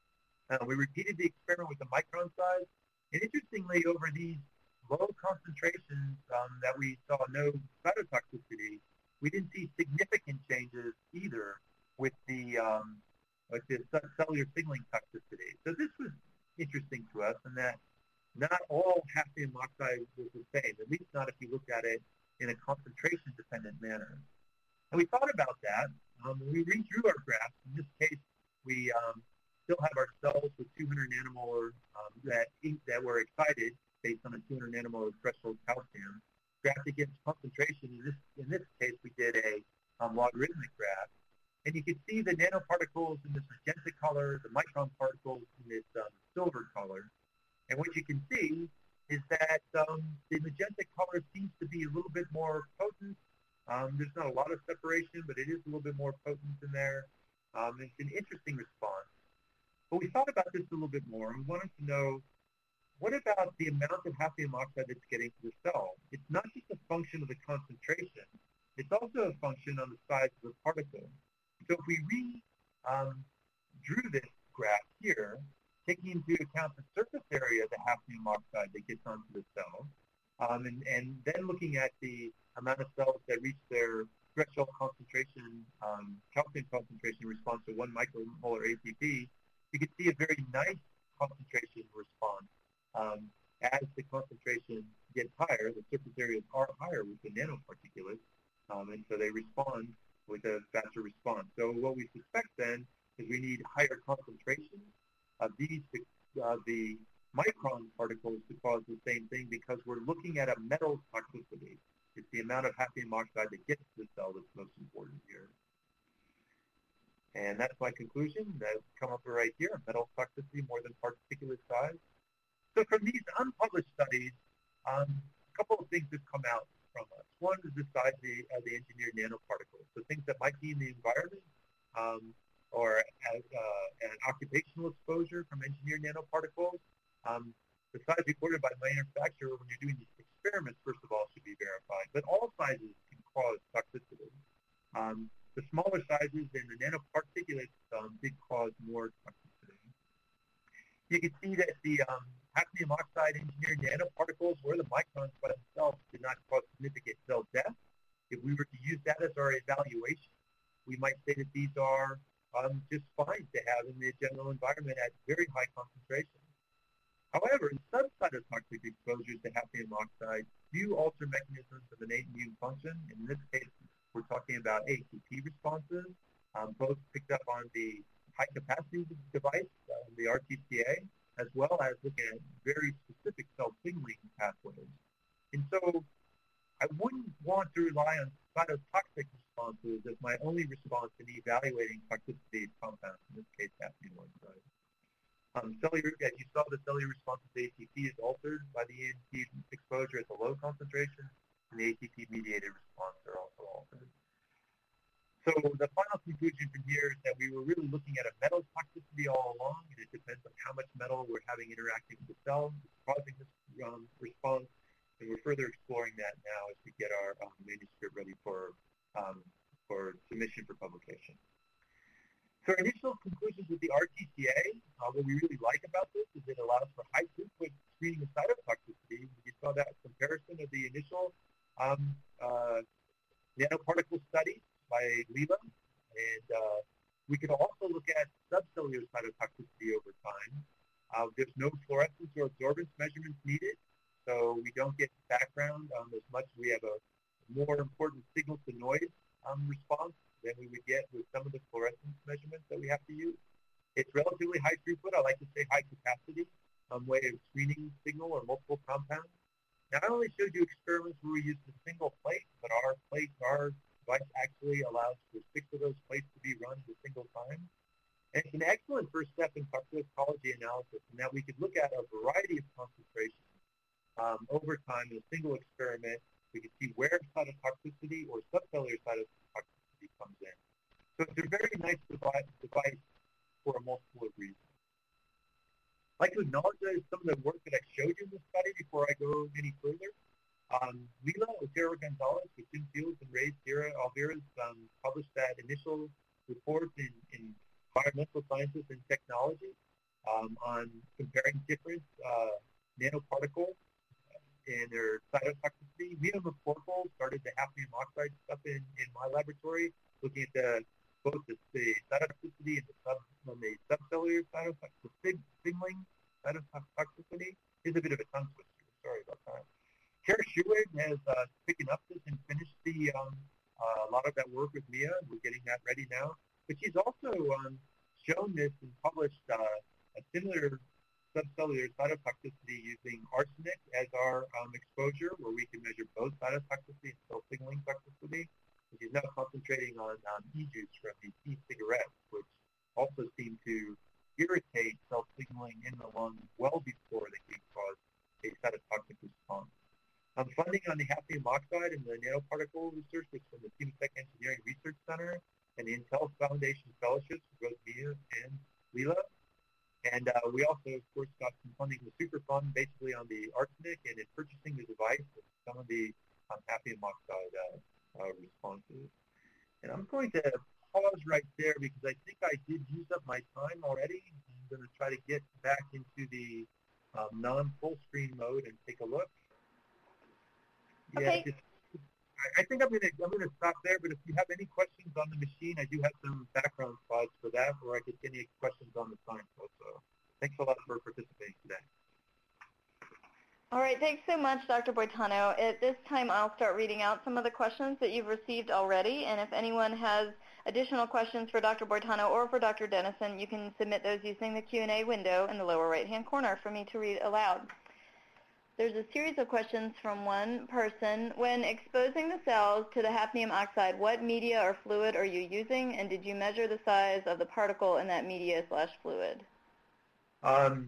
Uh, we repeated the experiment with the micron size. And interestingly, over these low concentrations um, that we saw no cytotoxicity, we didn't see significant changes either with the um, with the cellular signaling toxicity. So this was interesting to us, in that not all hafnium oxide was the same, at least not if you look at it in a concentration-dependent manner. And we thought about that. Um, when we read through our graphs, in this case, we um, still have our cells with two hundred nanomolar um, that that were excited based on a two hundred nanomolar threshold calcium, graphed against concentration. In this in this case, we did a um, logarithmic graph, and you can see the nanoparticles in this magenta color, the micron particles in this um, silver color. And what you can see is that um, the magenta color seems to be a little bit more potent. Um, there's not a lot of separation, but it is a little bit more potent in there. Um, it's an interesting response. But we thought about this a little bit more. We wanted to know what about the amount of hafnium oxide that's getting to the cell? It's not just a function of the concentration. It's also a function on the size of the particle. So if we re, um, drew this graph here, taking into account the surface area of the hafnium oxide that gets onto the cell, um, and, and then looking at the amount of cells that reach their threshold concentration, um, calcium concentration response to one micromolar A T P, you can see a very nice concentration response. Um, as the concentration gets higher, the surface areas are higher with the nanoparticulates, um, and so they respond with a faster response. So what we suspect then is we need higher concentrations of these, uh, the micron particles to cause the same thing, because we're looking at a metal toxicity. It's the amount of hafnium oxide that gets to the cell that's most important here. And that's my conclusion. That's come up right here, metal toxicity more than particulate size. So from these unpublished studies, um, a couple of things have come out from us. One is the size of the, uh, the engineered nanoparticles, so things that might be in the environment, um, or as uh, an occupational exposure from engineered nanoparticles. Um, the size reported by the manufacturer when you're doing these experiments, first of all, should be verified. But all sizes can cause toxicity. Um, the smaller sizes and the nanoparticulates um, did cause more toxicity. You can see that the um, hafnium oxide engineered nanoparticles or the microns by themselves did not cause significant cell death. If we were to use that as our evaluation, we might say that these are um, just fine to have in the general environment at very high concentrations. However, in subcytotoxic exposures to hafnium oxide do alter mechanisms of innate immune function. In this case, we're talking about A T P responses, um, both picked up on the high-capacity device, uh, the R T C A, as well as looking at very specific cell signaling pathways. And so I wouldn't want to rely on cytotoxic responses as my only response in evaluating toxicity of compounds, in this case, hafnium oxide. Um, cellular, as you saw, the cellular response to A T P is altered by the E N T exposure at the low concentration, and the A T P-mediated response are also altered. So the final conclusion from here is that we were really looking at a metal toxicity all along, and it depends on how much metal we're having interacting with the cell causing this um, response, and we're further exploring that now as we get our um, manuscript ready for, um, for submission for publication. So our initial conclusions with the R T C A, uh, what we really like about this is it allows for high throughput screening of cytotoxicity. You saw that comparison of the initial um, uh, nanoparticle studies by Lila, and uh, we could also look at subcellular cytotoxicity over time. Uh, there's no fluorescence or absorbance measurements needed, so we don't get background um, as much. We have a more important signal-to-noise um, response than we would get with some of the fluorescence measurements that we have to use. It's relatively high throughput. I like to say high capacity um, way of screening signal or multiple compounds. Now, I only showed you experiments where we used a single plate, but our plate, our device actually allows for six of those plates to be run at a single time. And it's an excellent first step in toxicology analysis in that we could look at a variety of concentrations um, over time in a single experiment. We could see where cytotoxicity or subcellular cytotoxicity comes in. So it's a very nice device, device for a multiple of reasons. I'd like to acknowledge some of the work that I showed you in this study before I go any further. Um, Lila Otero Gonzalez with Jim Fields and Ray Sierra Alvarez um, published that initial report in, in Environmental Sciences and Technology um, on comparing different uh, nanoparticles and their cytotoxicity. Mia McCorkle started the hafnium oxide stuff in, in my laboratory, looking at the both the, the cytotoxicity and the, sub, and the subcellular cytotoxicity, the signaling cytotoxicity. Is a bit of a tongue twister. Sorry about that. Kara Schuig has uh, picking up this and finished the um, uh, a lot of that work with Mia. We're getting that ready now. But she's also um, shown this and published uh, a similar subcellular cytotoxicity using arsenic as our um, exposure, where we can measure both cytotoxicity and cell signaling toxicity. And she's now concentrating on um, e-juice from these e-cigarettes, which also seem to irritate cell signaling in the lung well before they can cause a cytotoxic response. Um, funding on the hafnium oxide and the nanoparticle research was from the Temasek Engineering Research Center and the Intel Foundation Fellowships for both Mia and Lila. And uh, we also, of course, got some funding with Superfund, basically on the arsenic and in purchasing the device and some of the um, hafnium oxide uh, uh, responses. And I'm going to pause right there because I think I did use up my time already. I'm going to try to get back into the um, non-full screen mode and take a look. Okay. Yeah, just, I think I'm going to I'm going to stop there. But if you have any questions on the machine, I do have some background slides for that, or I could get any questions on the science also. Thanks a lot for participating today. All right, thanks so much, Doctor Boitano. At this time, I'll start reading out some of the questions that you've received already, and if anyone has additional questions for Doctor Boitano or for Doctor Dennison, you can submit those using the Q and A window in the lower right-hand corner for me to read aloud. There's a series of questions from one person. When exposing the cells to the hafnium oxide, what media or fluid are you using, and did you measure the size of the particle in that media slash fluid? Um,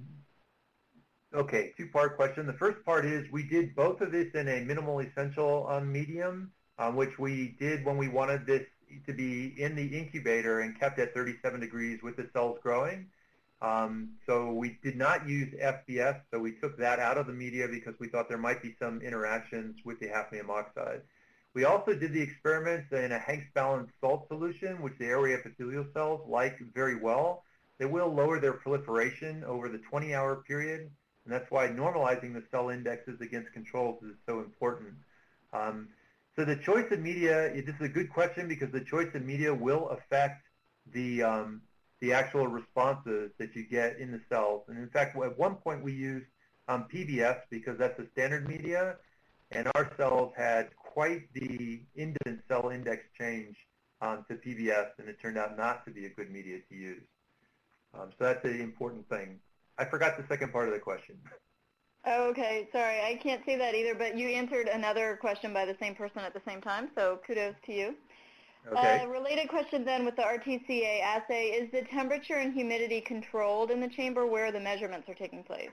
okay, two-part question. The first part is we did both of this in a minimal essential um, medium, um, which we did when we wanted this to be in the incubator and kept at thirty-seven degrees with the cells growing. Um, so we did not use F B S, so we took that out of the media because we thought there might be some interactions with the hafnium oxide. We also did the experiments in a Hanks balanced salt solution, which the area epithelial cells like very well. They will lower their proliferation over the twenty hour period, and that's why normalizing the cell indexes against controls is so important. Um, so the choice of media, this is a good question because the choice of media will affect the um, the actual responses that you get in the cells. And in fact, at one point we used um, P B S because that's a standard media, and our cells had quite the indent cell index change um, to P B S, and it turned out not to be a good media to use. Um, so that's the important thing. I forgot the second part of the question. Oh, okay, sorry, I can't see that either, but you answered another question by the same person at the same time, so kudos to you. Okay. Uh, related question then with the R T C A assay, is the temperature and humidity controlled in the chamber where the measurements are taking place?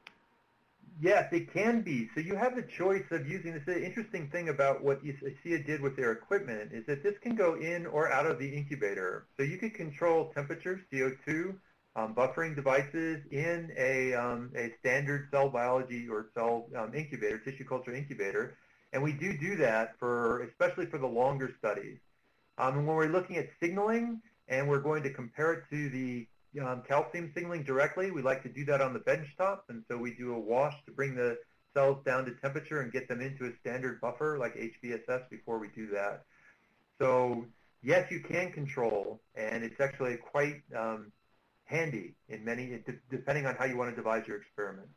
Yes, it can be. So you have the choice of using this. The interesting thing about what A S E A did with their equipment is that this can go in or out of the incubator. So you could control temperature, C O two, um, buffering devices in a, um, a standard cell biology or cell um, incubator, tissue culture incubator. And we do do that for, especially for the longer studies. Um, and when we're looking at signaling and we're going to compare it to the um, calcium signaling directly, we like to do that on the benchtop. And so we do a wash to bring the cells down to temperature and get them into a standard buffer like H B S S before we do that. So yes, you can control, and it's actually quite um, handy in many, depending on how you want to devise your experiment.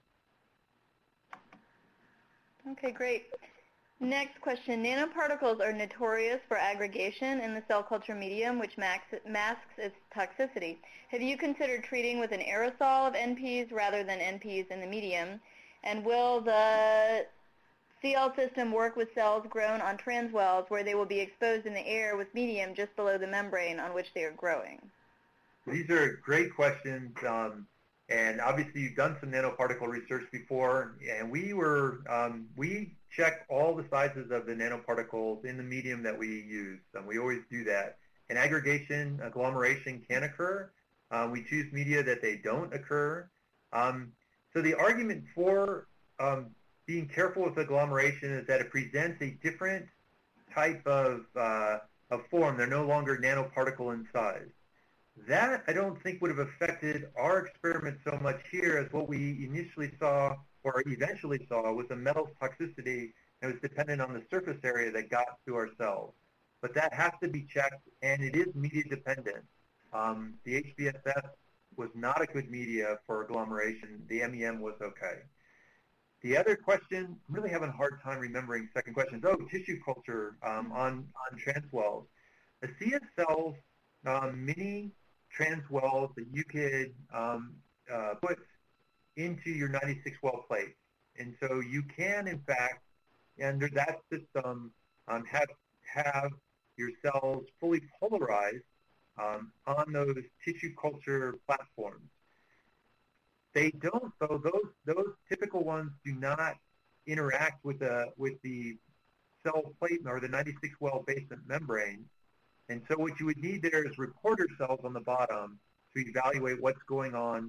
Okay, great. Next question. Nanoparticles are notorious for aggregation in the cell culture medium, which masks its toxicity. Have you considered treating with an aerosol of N Ps rather than N Ps in the medium? And will the C L system work with cells grown on transwells where they will be exposed in the air with medium just below the membrane on which they are growing? These are great questions. Um, And obviously, you've done some nanoparticle research before, and we were um, we check all the sizes of the nanoparticles in the medium that we use, and we always do that. And aggregation, agglomeration can occur. Um, we choose media that they don't occur. Um, so the argument for um, being careful with agglomeration is that it presents a different type of uh, of form. They're no longer nanoparticle in size. That, I don't think, would have affected our experiment so much here as what we initially saw or eventually saw was a metals toxicity that was dependent on the surface area that got to our cells. But that has to be checked, and it is media dependent. Um, the H B S S was not a good media for agglomeration. The M E M was okay. The other question, I'm really having a hard time remembering second questions. Oh, tissue culture um, on, on transwells. A C S cells, um, mini transwells that you could um, uh, put into your ninety-six well plate. And so you can, in fact, under that system, um, have, have your cells fully polarized um, on those tissue culture platforms. They don't, though, those, those typical ones do not interact with the, with the cell plate or the ninety-six well basement membrane. And so what you would need there is reporter cells on the bottom to evaluate what's going on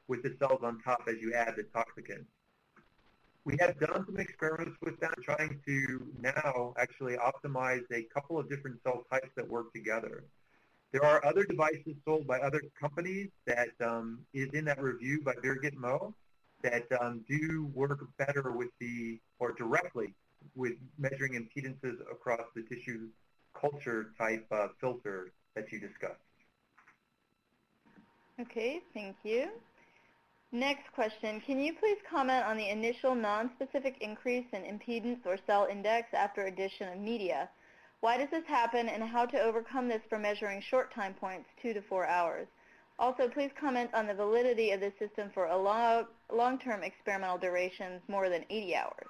with the cells on top as you add the toxicant. We have done some experiments with that, trying to now actually optimize a couple of different cell types that work together. There are other devices sold by other companies that um, is in that review by Birgit Moe that um, do work better with the, or directly with measuring impedances across the tissue culture type uh, filter that you discussed. Okay, thank you. Next question, can you please comment on the initial non-specific increase in impedance or cell index after addition of media? Why does this happen, and how to overcome this for measuring short time points, two to four hours? Also, please comment on the validity of the system for a long, long-term experimental durations more than eighty hours.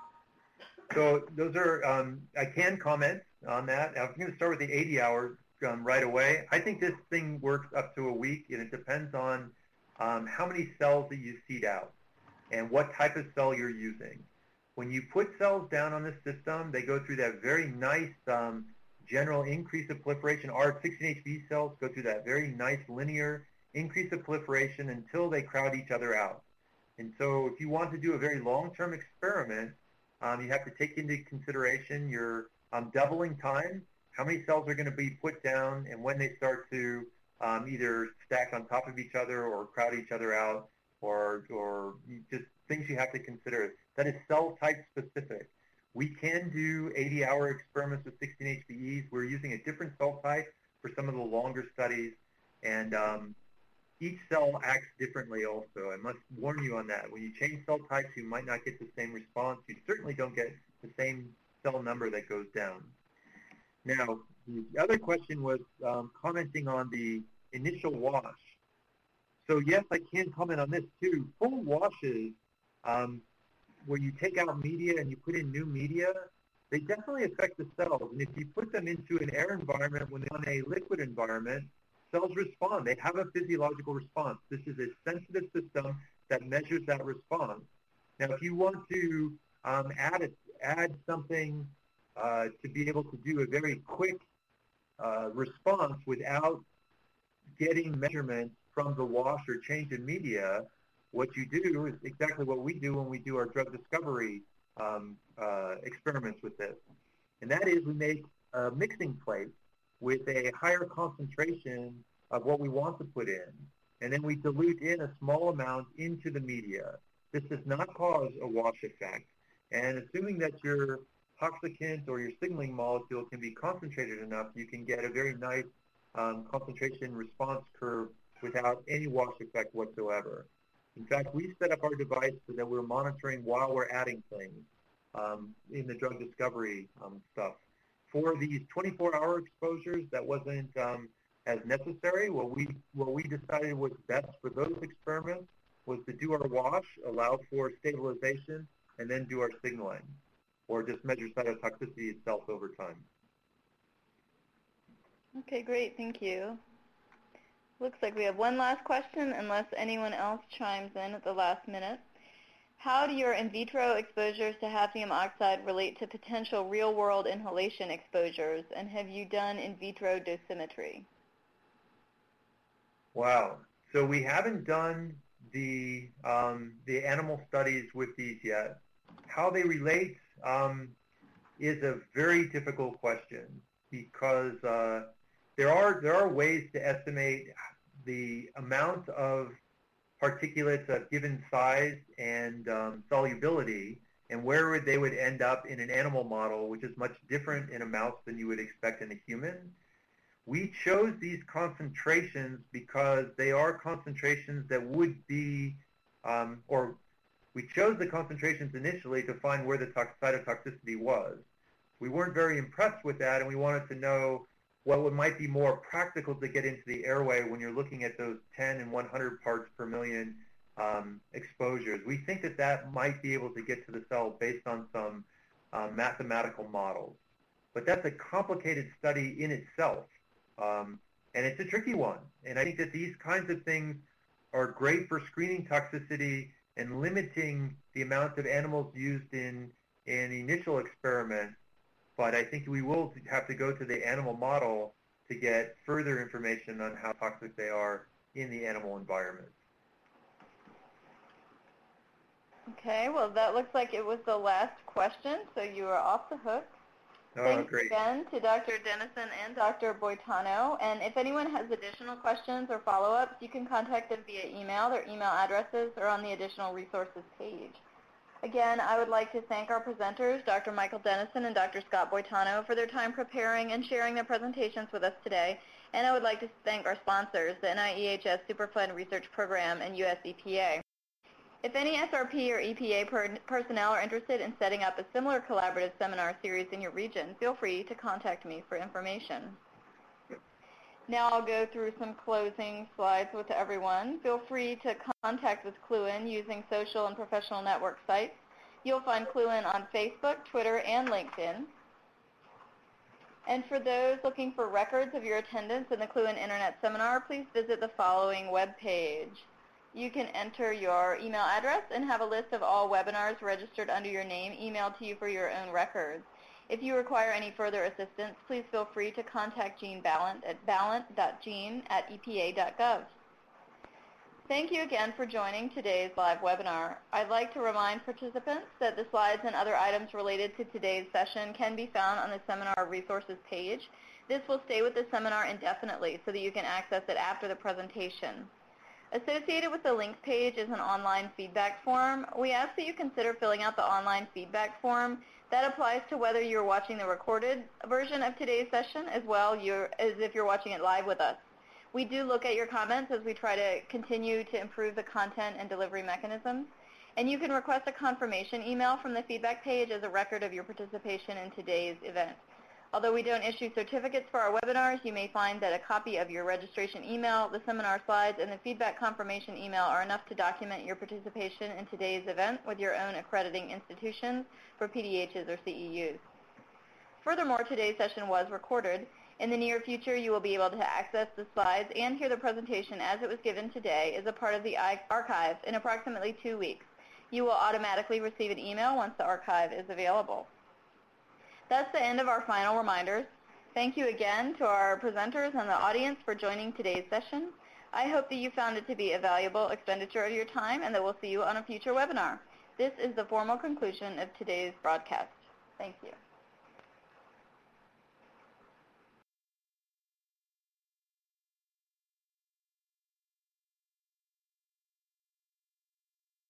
So those are, um, I can comment on that. I'm going to start with the eighty hours um, right away. I think this thing works up to a week, and it depends on um, how many cells that you seed out and what type of cell you're using. When you put cells down on the system, they go through that very nice um, general increase of proliferation. Our sixteen H B cells go through that very nice linear increase of proliferation until they crowd each other out. And so if you want to do a very long-term experiment, um, you have to take into consideration your um, doubling time, how many cells are going to be put down, and when they start to um, either stack on top of each other or crowd each other out, or, or just things you have to consider. That is cell type specific. We can do eighty hour experiments with sixteen H B Es. We're using a different cell type for some of the longer studies, and um, each cell acts differently also. I must warn you on that. When you change cell types, you might not get the same response. You certainly don't get the same cell number that goes down. Now, the other question was um, commenting on the initial wash. So yes, I can comment on this too. Full washes, um, where you take out media and you put in new media, they definitely affect the cells. And if you put them into an air environment when they're in a liquid environment, cells respond. They have a physiological response. This is a sensitive system that measures that response. Now, if you want to um, add, a, add something uh, to be able to do a very quick uh, response without getting measurements from the wash or change in media, what you do is exactly what we do when we do our drug discovery um, uh, experiments with this. And that is we make a mixing plate with a higher concentration of what we want to put in. And then we dilute in a small amount into the media. This does not cause a wash effect. And assuming that your toxicant or your signaling molecule can be concentrated enough, you can get a very nice um, concentration response curve without any wash effect whatsoever. In fact, we set up our device so that we're monitoring while we're adding things um, in the drug discovery um, stuff. For these twenty-four hour exposures, that wasn't um, as necessary. What we, what we decided was best for those experiments was to do our wash, allow for stabilization, and then do our signaling, or just measure cytotoxicity itself over time. Okay, great. Thank you. Looks like we have one last question, unless anyone else chimes in at the last minute. How do your in vitro exposures to hafnium oxide relate to potential real-world inhalation exposures, and have you done in vitro dosimetry? Wow. So we haven't done the, um, the animal studies with these yet. How they relate um, is a very difficult question, because uh, there are, there are ways to estimate the amount of particulates of given size and um, solubility, and where would they would end up in an animal model, which is much different in a mouse than you would expect in a human. We chose these concentrations because they are concentrations that would be, um, or we chose the concentrations initially to find where the tox- cytotoxicity was. We weren't very impressed with that, and we wanted to know what might be more practical to get into the airway when you're looking at those ten and one hundred parts per million um, exposures. We think that that might be able to get to the cell based on some um, mathematical models. But that's a complicated study in itself, um, and it's a tricky one. And I think that these kinds of things are great for screening toxicity and limiting the amount of animals used in, in initial experiments. But I think we will have to go to the animal model to get further information on how toxic they are in the animal environment. Okay, well, that looks like it was the last question, so you are off the hook. Oh, Thanks great. again to Doctor Dennison and Doctor Boitano. And if anyone has additional questions or follow-ups, you can contact them via email. Their email addresses are on the additional resources page. Again, I would like to thank our presenters, Doctor Michael Dennison and Doctor Scott Boitano, for their time preparing and sharing their presentations with us today. And I would like to thank our sponsors, the N I E H S Superfund Research Program and U S E P A. If any S R P or E P A per personnel are interested in setting up a similar collaborative seminar series in your region, feel free to contact me for information. Now I'll go through some closing slides with everyone. Feel free to contact with Cluin using social and professional network sites. You'll find Cluin on Facebook, Twitter, and LinkedIn. And for those looking for records of your attendance in the Cluin Internet Seminar, please visit the following web page. You can enter your email address and have a list of all webinars registered under your name emailed to you for your own records. If you require any further assistance, please feel free to contact Jean Ballant at ballant dot jean at e p a dot gov. Thank you again for joining today's live webinar. I'd like to remind participants that the slides and other items related to today's session can be found on the seminar resources page. This will stay with the seminar indefinitely so that you can access it after the presentation. Associated with the links page is an online feedback form. We ask that you consider filling out the online feedback form. That applies to whether you're watching the recorded version of today's session as well you're, as if you're watching it live with us. We do look at your comments as we try to continue to improve the content and delivery mechanisms. And you can request a confirmation email from the feedback page as a record of your participation in today's event. Although we don't issue certificates for our webinars, you may find that a copy of your registration email, the seminar slides, and the feedback confirmation email are enough to document your participation in today's event with your own accrediting institutions for P D Hs or C E Us. Furthermore, today's session was recorded. In the near future, you will be able to access the slides and hear the presentation as it was given today as a part of the archive in approximately two weeks. You will automatically receive an email once the archive is available. That's the end of our final reminders. Thank you again to our presenters and the audience for joining today's session. I hope that you found it to be a valuable expenditure of your time and that we'll see you on a future webinar. This is the formal conclusion of today's broadcast. Thank you.